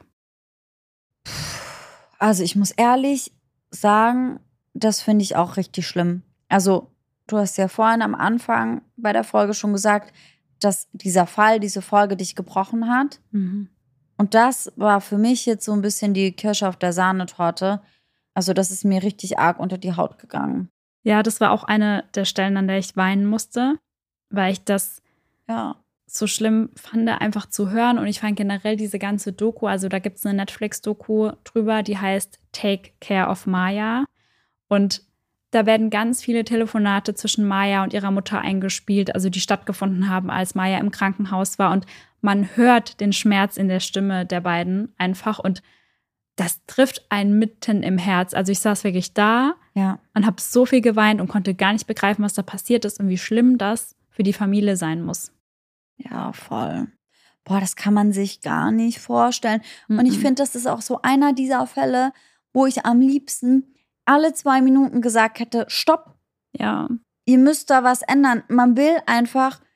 Also ich muss ehrlich sagen, das finde ich auch richtig schlimm. Also du hast ja vorhin am Anfang bei der Folge schon gesagt, dass dieser Fall, diese Folge dich gebrochen hat. Mhm. Und das war für mich jetzt so ein bisschen die Kirsche auf der Sahnetorte. Also das ist mir richtig arg unter die Haut gegangen. Ja, das war auch eine der Stellen, an der ich weinen musste, weil ich das ja. so schlimm fand, einfach zu hören. Und ich fand generell diese ganze Doku, also da gibt es eine Netflix-Doku drüber, die heißt Take Care of Maya. Und da werden ganz viele Telefonate zwischen Maya und ihrer Mutter eingespielt, also die stattgefunden haben, als Maya im Krankenhaus war. Und man hört den Schmerz in der Stimme der beiden einfach. Und das trifft einen mitten im Herz. Also ich saß wirklich da ja. und habe so viel geweint und konnte gar nicht begreifen, was da passiert ist und wie schlimm das für die Familie sein muss. Ja, voll. Boah, das kann man sich gar nicht vorstellen. Mhm. Und ich finde, das ist auch so einer dieser Fälle, wo ich am liebsten alle zwei Minuten gesagt hätte, stopp. Ja. Ihr müsst da was ändern. Man will einfach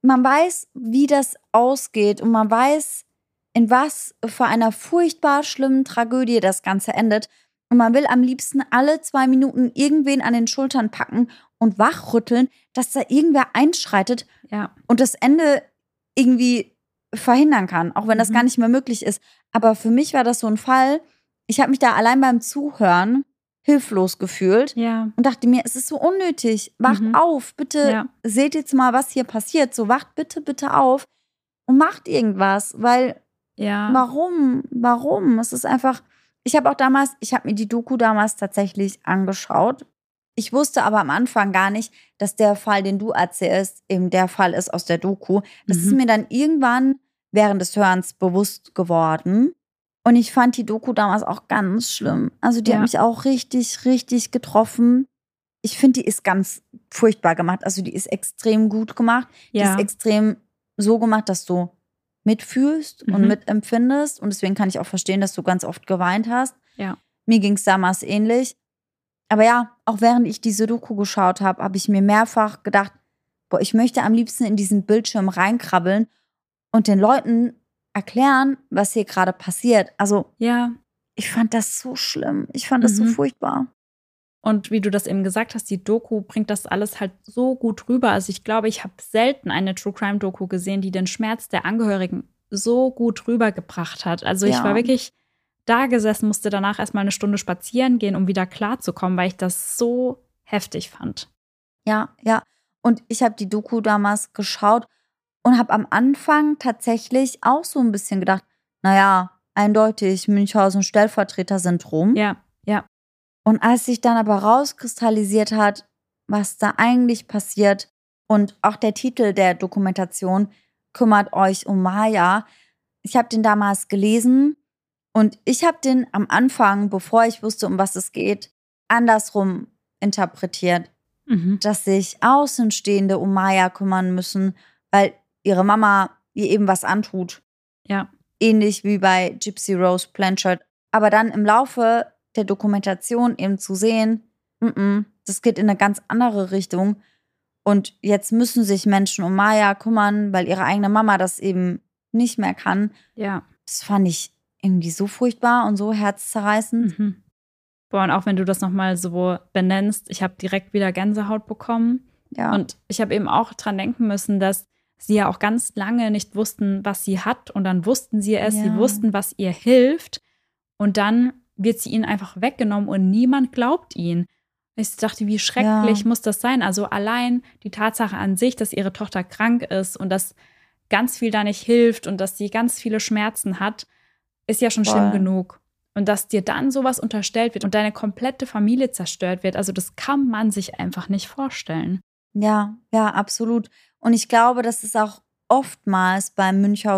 man weiß, wie das ausgeht und man weiß, in was für einer furchtbar schlimmen Tragödie das Ganze endet. Und man will am liebsten alle zwei Minuten irgendwen an den Schultern packen und wachrütteln, dass da irgendwer einschreitet Ja. und das Ende irgendwie verhindern kann, auch wenn das Mhm. gar nicht mehr möglich ist. Aber für mich war das so ein Fall, ich habe mich da allein beim Zuhören hilflos gefühlt Ja. und dachte mir, es ist so unnötig. Wacht Mhm. auf, bitte Ja. seht jetzt mal, was hier passiert. So, wacht bitte, bitte auf und macht irgendwas, weil Ja. warum? Warum? Es ist einfach, ich habe auch damals, ich habe mir die Doku damals tatsächlich angeschaut. Ich wusste aber am Anfang gar nicht, dass der Fall, den du erzählst, eben der Fall ist aus der Doku. Das Mhm. ist mir dann irgendwann während des Hörens bewusst geworden. Und ich fand die Doku damals auch ganz schlimm. Also die Ja. hat mich auch richtig, richtig getroffen. Ich finde, die ist ganz furchtbar gemacht. Also die ist extrem gut gemacht. Die Ja. ist extrem so gemacht, dass du mitfühlst und Mhm. mitempfindest. Und deswegen kann ich auch verstehen, dass du ganz oft geweint hast. Ja. Mir ging es damals ähnlich. Aber ja, auch während ich diese Doku geschaut habe, habe ich mir mehrfach gedacht, boah, ich möchte am liebsten in diesen Bildschirm reinkrabbeln und den Leuten erklären, was hier gerade passiert. Also Ja. ich fand das so schlimm. Ich fand das so Mhm. furchtbar. Und wie du das eben gesagt hast, die Doku bringt das alles halt so gut rüber. Also ich glaube, ich habe selten eine True-Crime-Doku gesehen, die den Schmerz der Angehörigen so gut rübergebracht hat. Also ich Ja. war wirklich da gesessen, musste danach erstmal eine Stunde spazieren gehen, um wieder klarzukommen, weil ich das so heftig fand. Ja, ja. Und ich habe die Doku damals geschaut und habe am Anfang tatsächlich auch so ein bisschen gedacht, naja, eindeutig Münchhausen-Stellvertreter-Syndrom. Ja, ja. Und als sich dann aber rauskristallisiert hat, was da eigentlich passiert und auch der Titel der Dokumentation, kümmert euch um Maya. Ich habe den damals gelesen und ich habe den am Anfang, bevor ich wusste, um was es geht, andersrum interpretiert, Mhm. dass sich Außenstehende um Maya kümmern müssen, weil ihre Mama ihr eben was antut. Ja. Ähnlich wie bei Gypsy Rose Blanchard. Aber dann im Laufe der Dokumentation eben zu sehen, mm-mm, das geht in eine ganz andere Richtung. Und jetzt müssen sich Menschen um Maya kümmern, weil ihre eigene Mama das eben nicht mehr kann. Ja. Das fand ich irgendwie so furchtbar und so herzzerreißend. Mhm. Boah, und auch wenn du das nochmal so benennst, ich habe direkt wieder Gänsehaut bekommen. Ja. Und ich habe eben auch dran denken müssen, dass sie ja auch ganz lange nicht wussten, was sie hat. Und dann wussten sie es, Ja. sie wussten, was ihr hilft. Und dann wird sie ihnen einfach weggenommen und niemand glaubt ihnen. Ich dachte, wie schrecklich Ja. muss das sein? Also allein die Tatsache an sich, dass ihre Tochter krank ist und dass ganz viel da nicht hilft und dass sie ganz viele Schmerzen hat, ist ja schon Voll. schlimm genug. Und dass dir dann sowas unterstellt wird und deine komplette Familie zerstört wird, also das kann man sich einfach nicht vorstellen. Ja, ja, absolut. Und ich glaube, das ist auch oftmals beim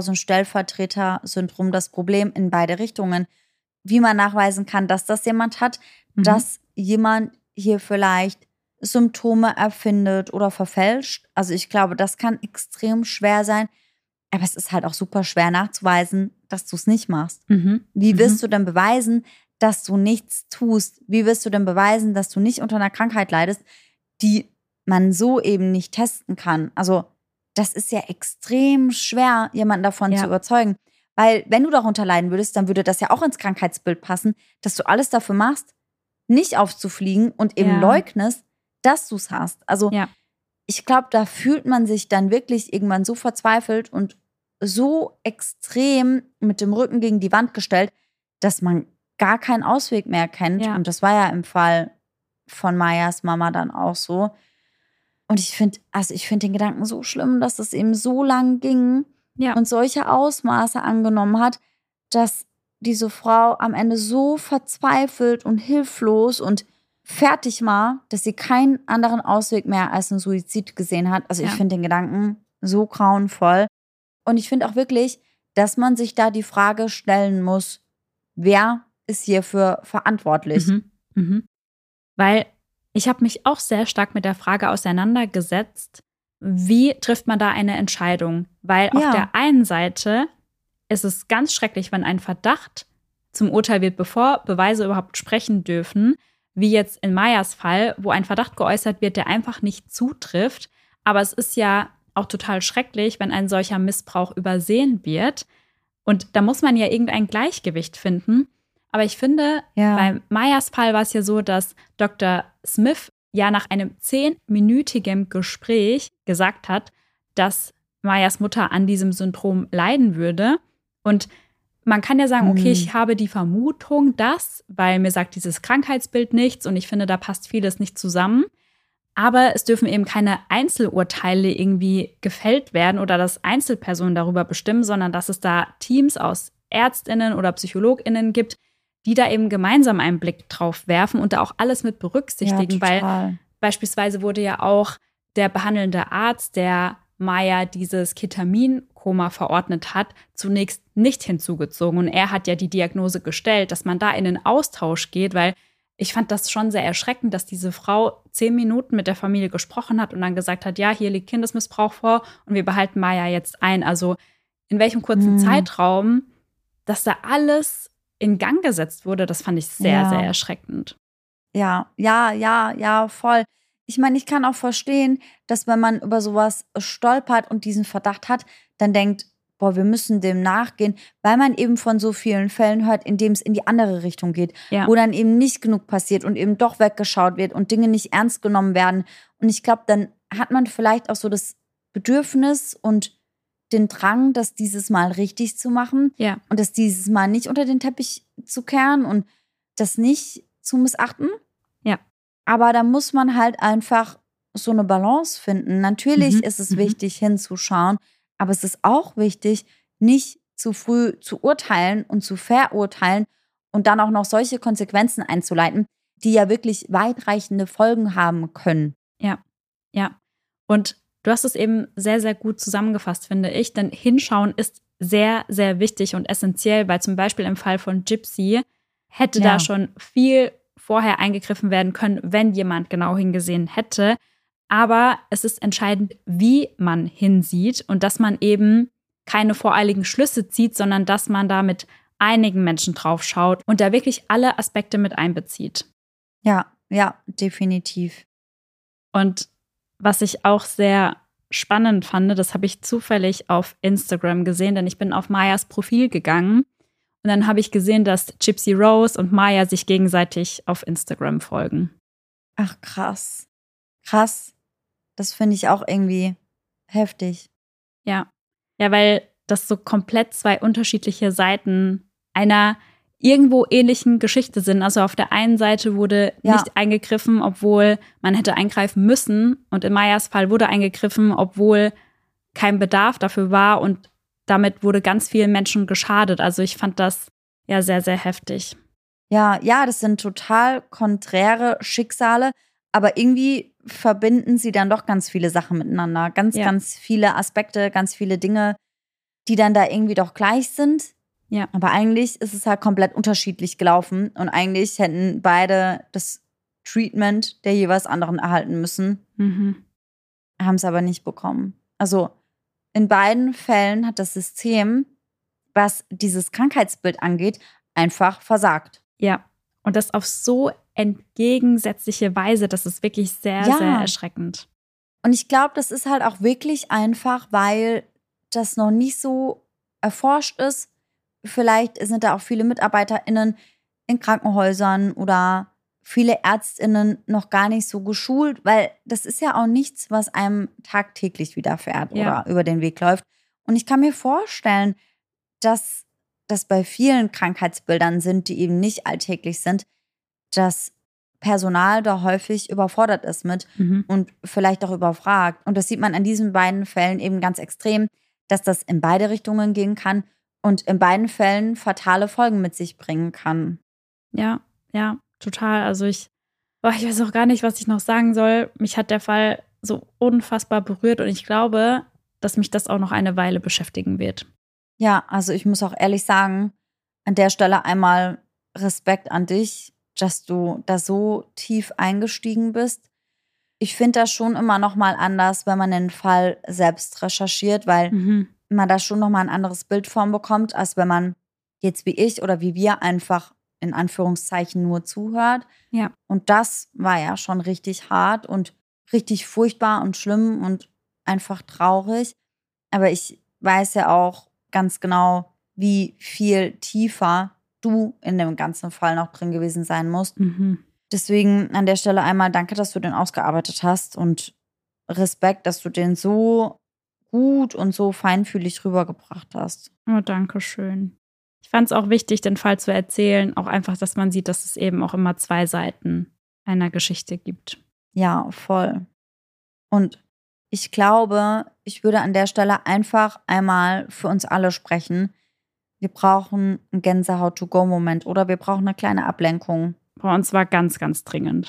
Münchhausen-Stellvertreter-Syndrom das Problem in beide Richtungen. Wie man nachweisen kann, dass das jemand hat, Mhm. dass jemand hier vielleicht Symptome erfindet oder verfälscht. Also ich glaube, das kann extrem schwer sein. Aber es ist halt auch super schwer nachzuweisen, dass du es nicht machst. Mhm. Wie wirst Mhm. du denn beweisen, dass du nichts tust? Wie wirst du denn beweisen, dass du nicht unter einer Krankheit leidest, die man so eben nicht testen kann? Also das ist ja extrem schwer, jemanden davon Ja. zu überzeugen. Weil wenn du darunter leiden würdest, dann würde das ja auch ins Krankheitsbild passen, dass du alles dafür machst, nicht aufzufliegen und eben Ja. leugnest, dass du es hast. Also Ja. ich glaube, da fühlt man sich dann wirklich irgendwann so verzweifelt und so extrem mit dem Rücken gegen die Wand gestellt, dass man gar keinen Ausweg mehr kennt. Ja. Und das war ja im Fall von Mayas Mama dann auch so. Und ich finde, also ich finde den Gedanken so schlimm, dass es eben so lang ging Ja. und solche Ausmaße angenommen hat, dass diese Frau am Ende so verzweifelt und hilflos und fertig war, dass sie keinen anderen Ausweg mehr als einen Suizid gesehen hat. Also ich Ja. finde den Gedanken so grauenvoll. Und ich finde auch wirklich, dass man sich da die Frage stellen muss, wer ist hierfür verantwortlich? Mhm. Mhm. Weil ich habe mich auch sehr stark mit der Frage auseinandergesetzt, wie trifft man da eine Entscheidung? Weil auf Ja. der einen Seite ist es ganz schrecklich, wenn ein Verdacht zum Urteil wird, bevor Beweise überhaupt sprechen dürfen, wie jetzt in Mayas Fall, wo ein Verdacht geäußert wird, der einfach nicht zutrifft. Aber es ist ja auch total schrecklich, wenn ein solcher Missbrauch übersehen wird. Und da muss man ja irgendein Gleichgewicht finden. Aber ich finde, Ja. bei Mayas Fall war es ja so, dass Doktor Smith ja nach einem zehnminütigen Gespräch gesagt hat, dass Mayas Mutter an diesem Syndrom leiden würde. Und man kann ja sagen, okay, Mhm. ich habe die Vermutung, dass, weil mir sagt dieses Krankheitsbild nichts und ich finde, da passt vieles nicht zusammen. Aber es dürfen eben keine Einzelurteile irgendwie gefällt werden oder dass Einzelpersonen darüber bestimmen, sondern dass es da Teams aus ÄrztInnen oder PsychologInnen gibt, die da eben gemeinsam einen Blick drauf werfen und da auch alles mit berücksichtigen. Ja, Weil total. beispielsweise wurde ja auch der behandelnde Arzt, der Maya dieses Ketamin-Koma verordnet hat, zunächst nicht hinzugezogen. Und er hat ja die Diagnose gestellt, dass man da in den Austausch geht, weil ich fand das schon sehr erschreckend, dass diese Frau zehn Minuten mit der Familie gesprochen hat und dann gesagt hat, ja, hier liegt Kindesmissbrauch vor und wir behalten Maya jetzt ein. Also in welchem kurzen Mhm. Zeitraum, dass da alles in Gang gesetzt wurde, das fand ich sehr, Ja. sehr erschreckend. Ja, ja, ja, ja, voll. Ich meine, ich kann auch verstehen, dass wenn man über sowas stolpert und diesen Verdacht hat, dann denkt, boah, wir müssen dem nachgehen, weil man eben von so vielen Fällen hört, in dem es in die andere Richtung geht, Ja. wo dann eben nicht genug passiert und eben doch weggeschaut wird und Dinge nicht ernst genommen werden. Und ich glaube, dann hat man vielleicht auch so das Bedürfnis und den Drang, das dieses Mal richtig zu machen Ja. und das dieses Mal nicht unter den Teppich zu kehren und das nicht zu missachten. Ja. Aber da muss man halt einfach so eine Balance finden. Natürlich Mhm, ist es mhm. wichtig hinzuschauen, aber es ist auch wichtig, nicht zu früh zu urteilen und zu verurteilen und dann auch noch solche Konsequenzen einzuleiten, die ja wirklich weitreichende Folgen haben können. Ja, ja. Und du hast es eben sehr, sehr gut zusammengefasst, finde ich. Denn Hinschauen ist sehr, sehr wichtig und essentiell, weil zum Beispiel im Fall von Gypsy hätte Ja. da schon viel vorher eingegriffen werden können, wenn jemand genau hingesehen hätte. Aber es ist entscheidend, wie man hinsieht und dass man eben keine voreiligen Schlüsse zieht, sondern dass man da mit einigen Menschen drauf schaut und da wirklich alle Aspekte mit einbezieht. Ja, ja, definitiv. Und was ich auch sehr spannend fand, das habe ich zufällig auf Instagram gesehen, denn ich bin auf Mayas Profil gegangen und dann habe ich gesehen, dass Gypsy Rose und Maya sich gegenseitig auf Instagram folgen. Ach, krass. Krass. Das finde ich auch irgendwie heftig. Ja. Ja, weil das so komplett zwei unterschiedliche Seiten einer irgendwo ähnlichen Geschichte sind. Also auf der einen Seite wurde Ja. nicht eingegriffen, obwohl man hätte eingreifen müssen. Und in Mayas Fall wurde eingegriffen, obwohl kein Bedarf dafür war. Und damit wurde ganz vielen Menschen geschadet. Also ich fand das ja sehr, sehr heftig. Ja, ja, das sind total konträre Schicksale, aber irgendwie verbinden sie dann doch ganz viele Sachen miteinander. Ganz, Ja. ganz viele Aspekte, ganz viele Dinge, die dann da irgendwie doch gleich sind. Ja. Aber eigentlich ist es halt komplett unterschiedlich gelaufen und eigentlich hätten beide das Treatment der jeweils anderen erhalten müssen, Mhm. haben es aber nicht bekommen. Also in beiden Fällen hat das System, was dieses Krankheitsbild angeht, einfach versagt. Ja. Und das auf so entgegensätzliche Weise, das ist wirklich sehr, Ja. sehr erschreckend. Und ich glaube, das ist halt auch wirklich einfach, weil das noch nicht so erforscht ist. Vielleicht sind da auch viele MitarbeiterInnen in Krankenhäusern oder viele ÄrztInnen noch gar nicht so geschult, weil das ist ja auch nichts, was einem tagtäglich widerfährt Ja. oder über den Weg läuft. Und ich kann mir vorstellen, dass das bei vielen Krankheitsbildern sind, die eben nicht alltäglich sind, dass Personal da häufig überfordert ist mit Mhm. und vielleicht auch überfragt. Und das sieht man an diesen beiden Fällen eben ganz extrem, dass das in beide Richtungen gehen kann und in beiden Fällen fatale Folgen mit sich bringen kann. Ja, ja, total. Also ich, boah, ich weiß auch gar nicht, was ich noch sagen soll. Mich hat der Fall so unfassbar berührt und ich glaube, dass mich das auch noch eine Weile beschäftigen wird. Ja, also ich muss auch ehrlich sagen, an der Stelle einmal Respekt an dich, dass du da so tief eingestiegen bist. Ich finde das schon immer noch mal anders, wenn man den Fall selbst recherchiert, weil Mhm. man da schon noch mal ein anderes Bild von bekommt, als wenn man jetzt wie ich oder wie wir einfach in Anführungszeichen nur zuhört. Ja. Und das war ja schon richtig hart und richtig furchtbar und schlimm und einfach traurig. Aber ich weiß ja auch ganz genau, wie viel tiefer du in dem ganzen Fall noch drin gewesen sein musst. Mhm. Deswegen an der Stelle einmal danke, dass du den ausgearbeitet hast und Respekt, dass du den so gut und so feinfühlig rübergebracht hast. Oh, danke schön. Ich fand es auch wichtig, den Fall zu erzählen, auch einfach, dass man sieht, dass es eben auch immer zwei Seiten einer Geschichte gibt. Ja, voll. Und ich glaube, ich würde an der Stelle einfach einmal für uns alle sprechen. Wir brauchen einen Gänsehaut-to-go-Moment oder wir brauchen eine kleine Ablenkung. Bei uns war ganz, ganz dringend.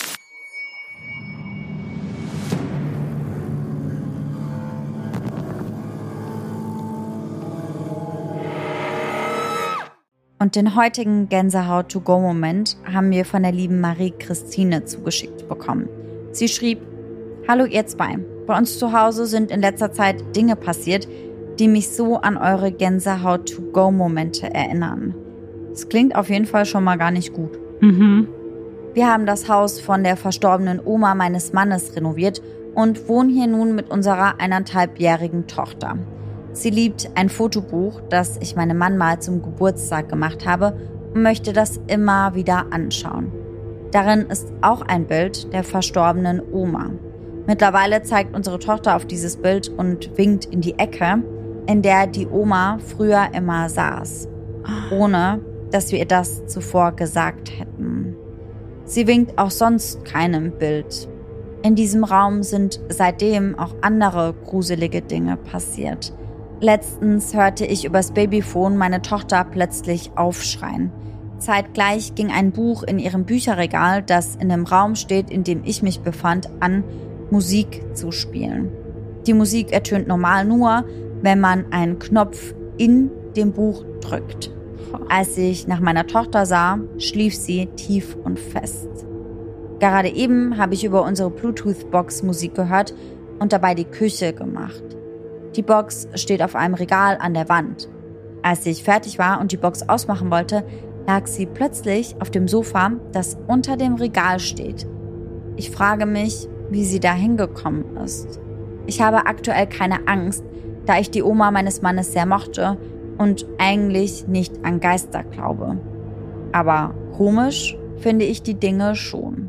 Und den heutigen Gänsehaut-to-go-Moment haben wir von der lieben Marie-Christine zugeschickt bekommen. Sie schrieb: Hallo ihr zwei, bei uns zu Hause sind in letzter Zeit Dinge passiert, die mich so an eure Gänsehaut-to-go-Momente erinnern. Das klingt auf jeden Fall schon mal gar nicht gut. Mhm. Wir haben das Haus von der verstorbenen Oma meines Mannes renoviert und wohnen hier nun mit unserer eineinhalbjährigen Tochter. Sie liebt ein Fotobuch, das ich meinem Mann mal zum Geburtstag gemacht habe und möchte das immer wieder anschauen. Darin ist auch ein Bild der verstorbenen Oma. Mittlerweile zeigt unsere Tochter auf dieses Bild und winkt in die Ecke, in der die Oma früher immer saß, ohne dass wir ihr das zuvor gesagt hätten. Sie winkt auch sonst keinem Bild. In diesem Raum sind seitdem auch andere gruselige Dinge passiert. Letztens hörte ich übers Babyphone meine Tochter plötzlich aufschreien. Zeitgleich ging ein Buch in ihrem Bücherregal, das in dem Raum steht, in dem ich mich befand, an, Musik zu spielen. Die Musik ertönt normal nur, wenn man einen Knopf in dem Buch drückt. Als ich nach meiner Tochter sah, schlief sie tief und fest. Gerade eben habe ich über unsere Bluetooth-Box Musik gehört und dabei die Küche gemacht. Die Box steht auf einem Regal an der Wand. Als ich fertig war und die Box ausmachen wollte, lag sie plötzlich auf dem Sofa, das unter dem Regal steht. Ich frage mich, wie sie da hingekommen ist. Ich habe aktuell keine Angst, da ich die Oma meines Mannes sehr mochte und eigentlich nicht an Geister glaube. Aber komisch finde ich die Dinge schon.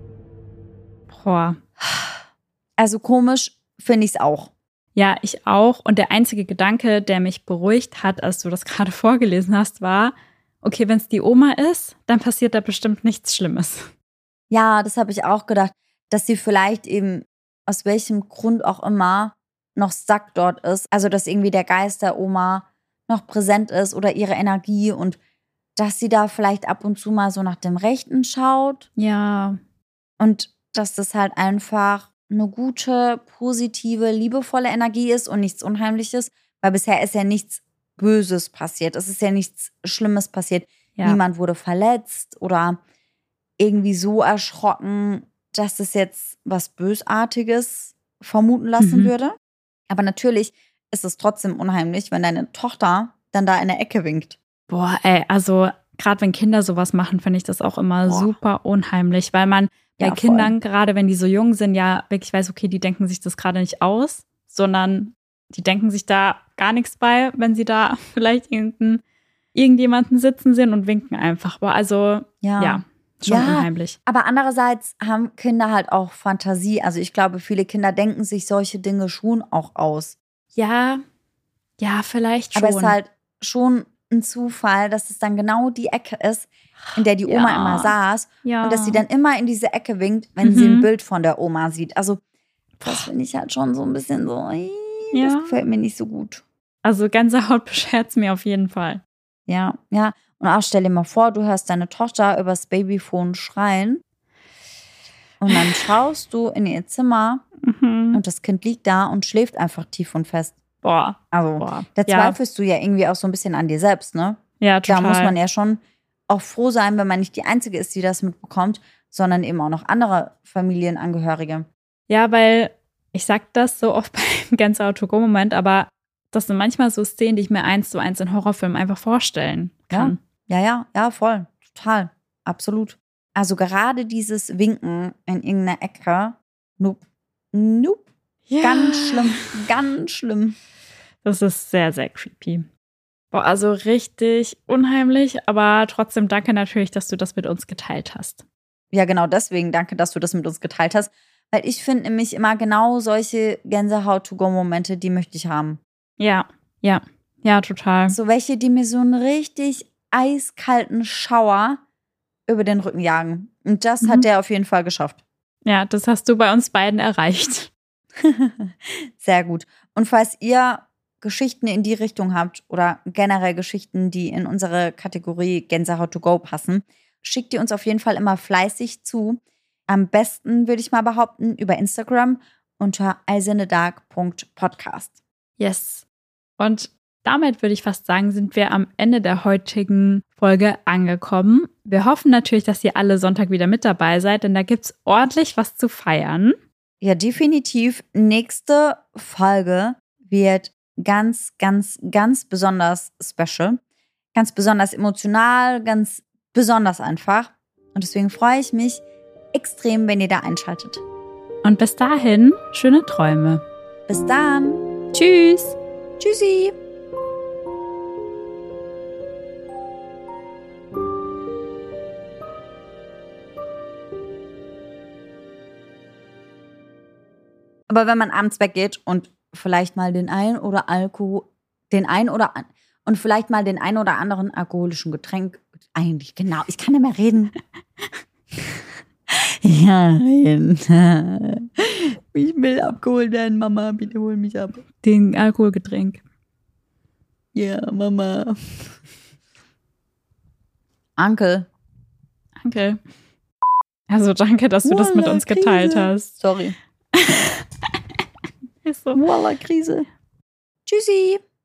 Boah. Also komisch finde ich es auch. Ja, ich auch. Und der einzige Gedanke, der mich beruhigt hat, als du das gerade vorgelesen hast, war, okay, wenn es die Oma ist, dann passiert da bestimmt nichts Schlimmes. Ja, das habe ich auch gedacht, dass sie vielleicht eben aus welchem Grund auch immer noch stuck dort ist. Also, dass irgendwie der Geist der Oma noch präsent ist oder ihre Energie und dass sie da vielleicht ab und zu mal so nach dem Rechten schaut. Ja. Und dass das halt einfach eine gute, positive, liebevolle Energie ist und nichts Unheimliches, weil bisher ist ja nichts Böses passiert. Es ist ja nichts Schlimmes passiert. Ja. Niemand wurde verletzt oder irgendwie so erschrocken, dass es jetzt was Bösartiges vermuten lassen Mhm. würde. Aber natürlich ist es trotzdem unheimlich, wenn deine Tochter dann da in der Ecke winkt. Boah, ey, also gerade wenn Kinder sowas machen, finde ich das auch immer Boah. super unheimlich, weil man bei Ja, voll. Kindern, gerade wenn die so jung sind, ja wirklich weiß, okay, die denken sich das gerade nicht aus, sondern die denken sich da gar nichts bei, wenn sie da vielleicht irgendeinen, irgendjemanden sitzen sehen und winken einfach. Boah, also Ja. ja, schon Ja. unheimlich. Aber andererseits haben Kinder halt auch Fantasie. Also ich glaube, viele Kinder denken sich solche Dinge schon auch aus. Ja, ja, vielleicht schon. Aber es ist halt schon ein Zufall, dass es dann genau die Ecke ist, in der die Oma Ja. immer saß. ja. Und dass sie dann immer in diese Ecke winkt, wenn Mhm. sie ein Bild von der Oma sieht. Also das finde ich halt schon so ein bisschen so, ih, das Ja. gefällt mir nicht so gut. Also Gänsehaut beschert mir auf jeden Fall. Ja, ja. Und auch stell dir mal vor, du hörst deine Tochter übers Babyphone schreien und dann schaust du in ihr Zimmer Mhm. und das Kind liegt da und schläft einfach tief und fest. Boah, Also boah. da ja, zweifelst du ja irgendwie auch so ein bisschen an dir selbst, ne? ja, total. Da muss man ja schon auch froh sein, wenn man nicht die Einzige ist, die das mitbekommt, sondern eben auch noch andere Familienangehörige. Ja, weil ich sag das so oft beim Gänsehaut-to-go-Moment, aber das sind manchmal so Szenen, die ich mir eins zu eins in Horrorfilmen einfach vorstellen kann. Ja, ja, ja, voll. Total. Absolut. Also gerade dieses Winken in irgendeiner Ecke, nope, nope. Ja. Ganz schlimm, ganz schlimm. Das ist sehr, sehr creepy. Boah, also richtig unheimlich, aber trotzdem danke natürlich, dass du das mit uns geteilt hast. Ja, genau deswegen danke, dass du das mit uns geteilt hast, weil ich finde nämlich immer genau solche Gänsehaut-to-go-Momente, die möchte ich haben. Ja, ja, ja, total. So welche, die mir so einen richtig eiskalten Schauer über den Rücken jagen. Und das mhm. hat der auf jeden Fall geschafft. Ja, das hast du bei uns beiden erreicht. Sehr gut. Und falls ihr Geschichten in die Richtung habt oder generell Geschichten, die in unsere Kategorie Gänsehaut to go passen, schickt ihr uns auf jeden Fall immer fleißig zu. Am besten würde ich mal behaupten über Instagram unter eisenedark punkt podcast. Yes. Und damit würde ich fast sagen, sind wir am Ende der heutigen Folge angekommen. Wir hoffen natürlich, dass ihr alle Sonntag wieder mit dabei seid, denn da gibt es ordentlich was zu feiern. Ja, definitiv. Nächste Folge wird ganz, ganz, ganz besonders special. Ganz besonders emotional, ganz besonders einfach. Und deswegen freue ich mich extrem, wenn ihr da einschaltet. Und bis dahin, schöne Träume. Bis dann. Tschüss. Tschüssi. Aber wenn man abends weggeht und vielleicht mal den ein oder Alkohol, den ein oder an, und vielleicht mal den ein oder anderen alkoholischen Getränk, eigentlich, genau, ich kann nicht mehr reden. Ja, reden. Ich will abgeholt werden, Mama, bitte hol mich ab. Den Alkoholgetränk. Ja, Mama. Onkel. Onkel. Also danke, dass du Walla, das mit uns geteilt Krise. hast. Sorry. Ist so. Walla, Krise. Tschüssi.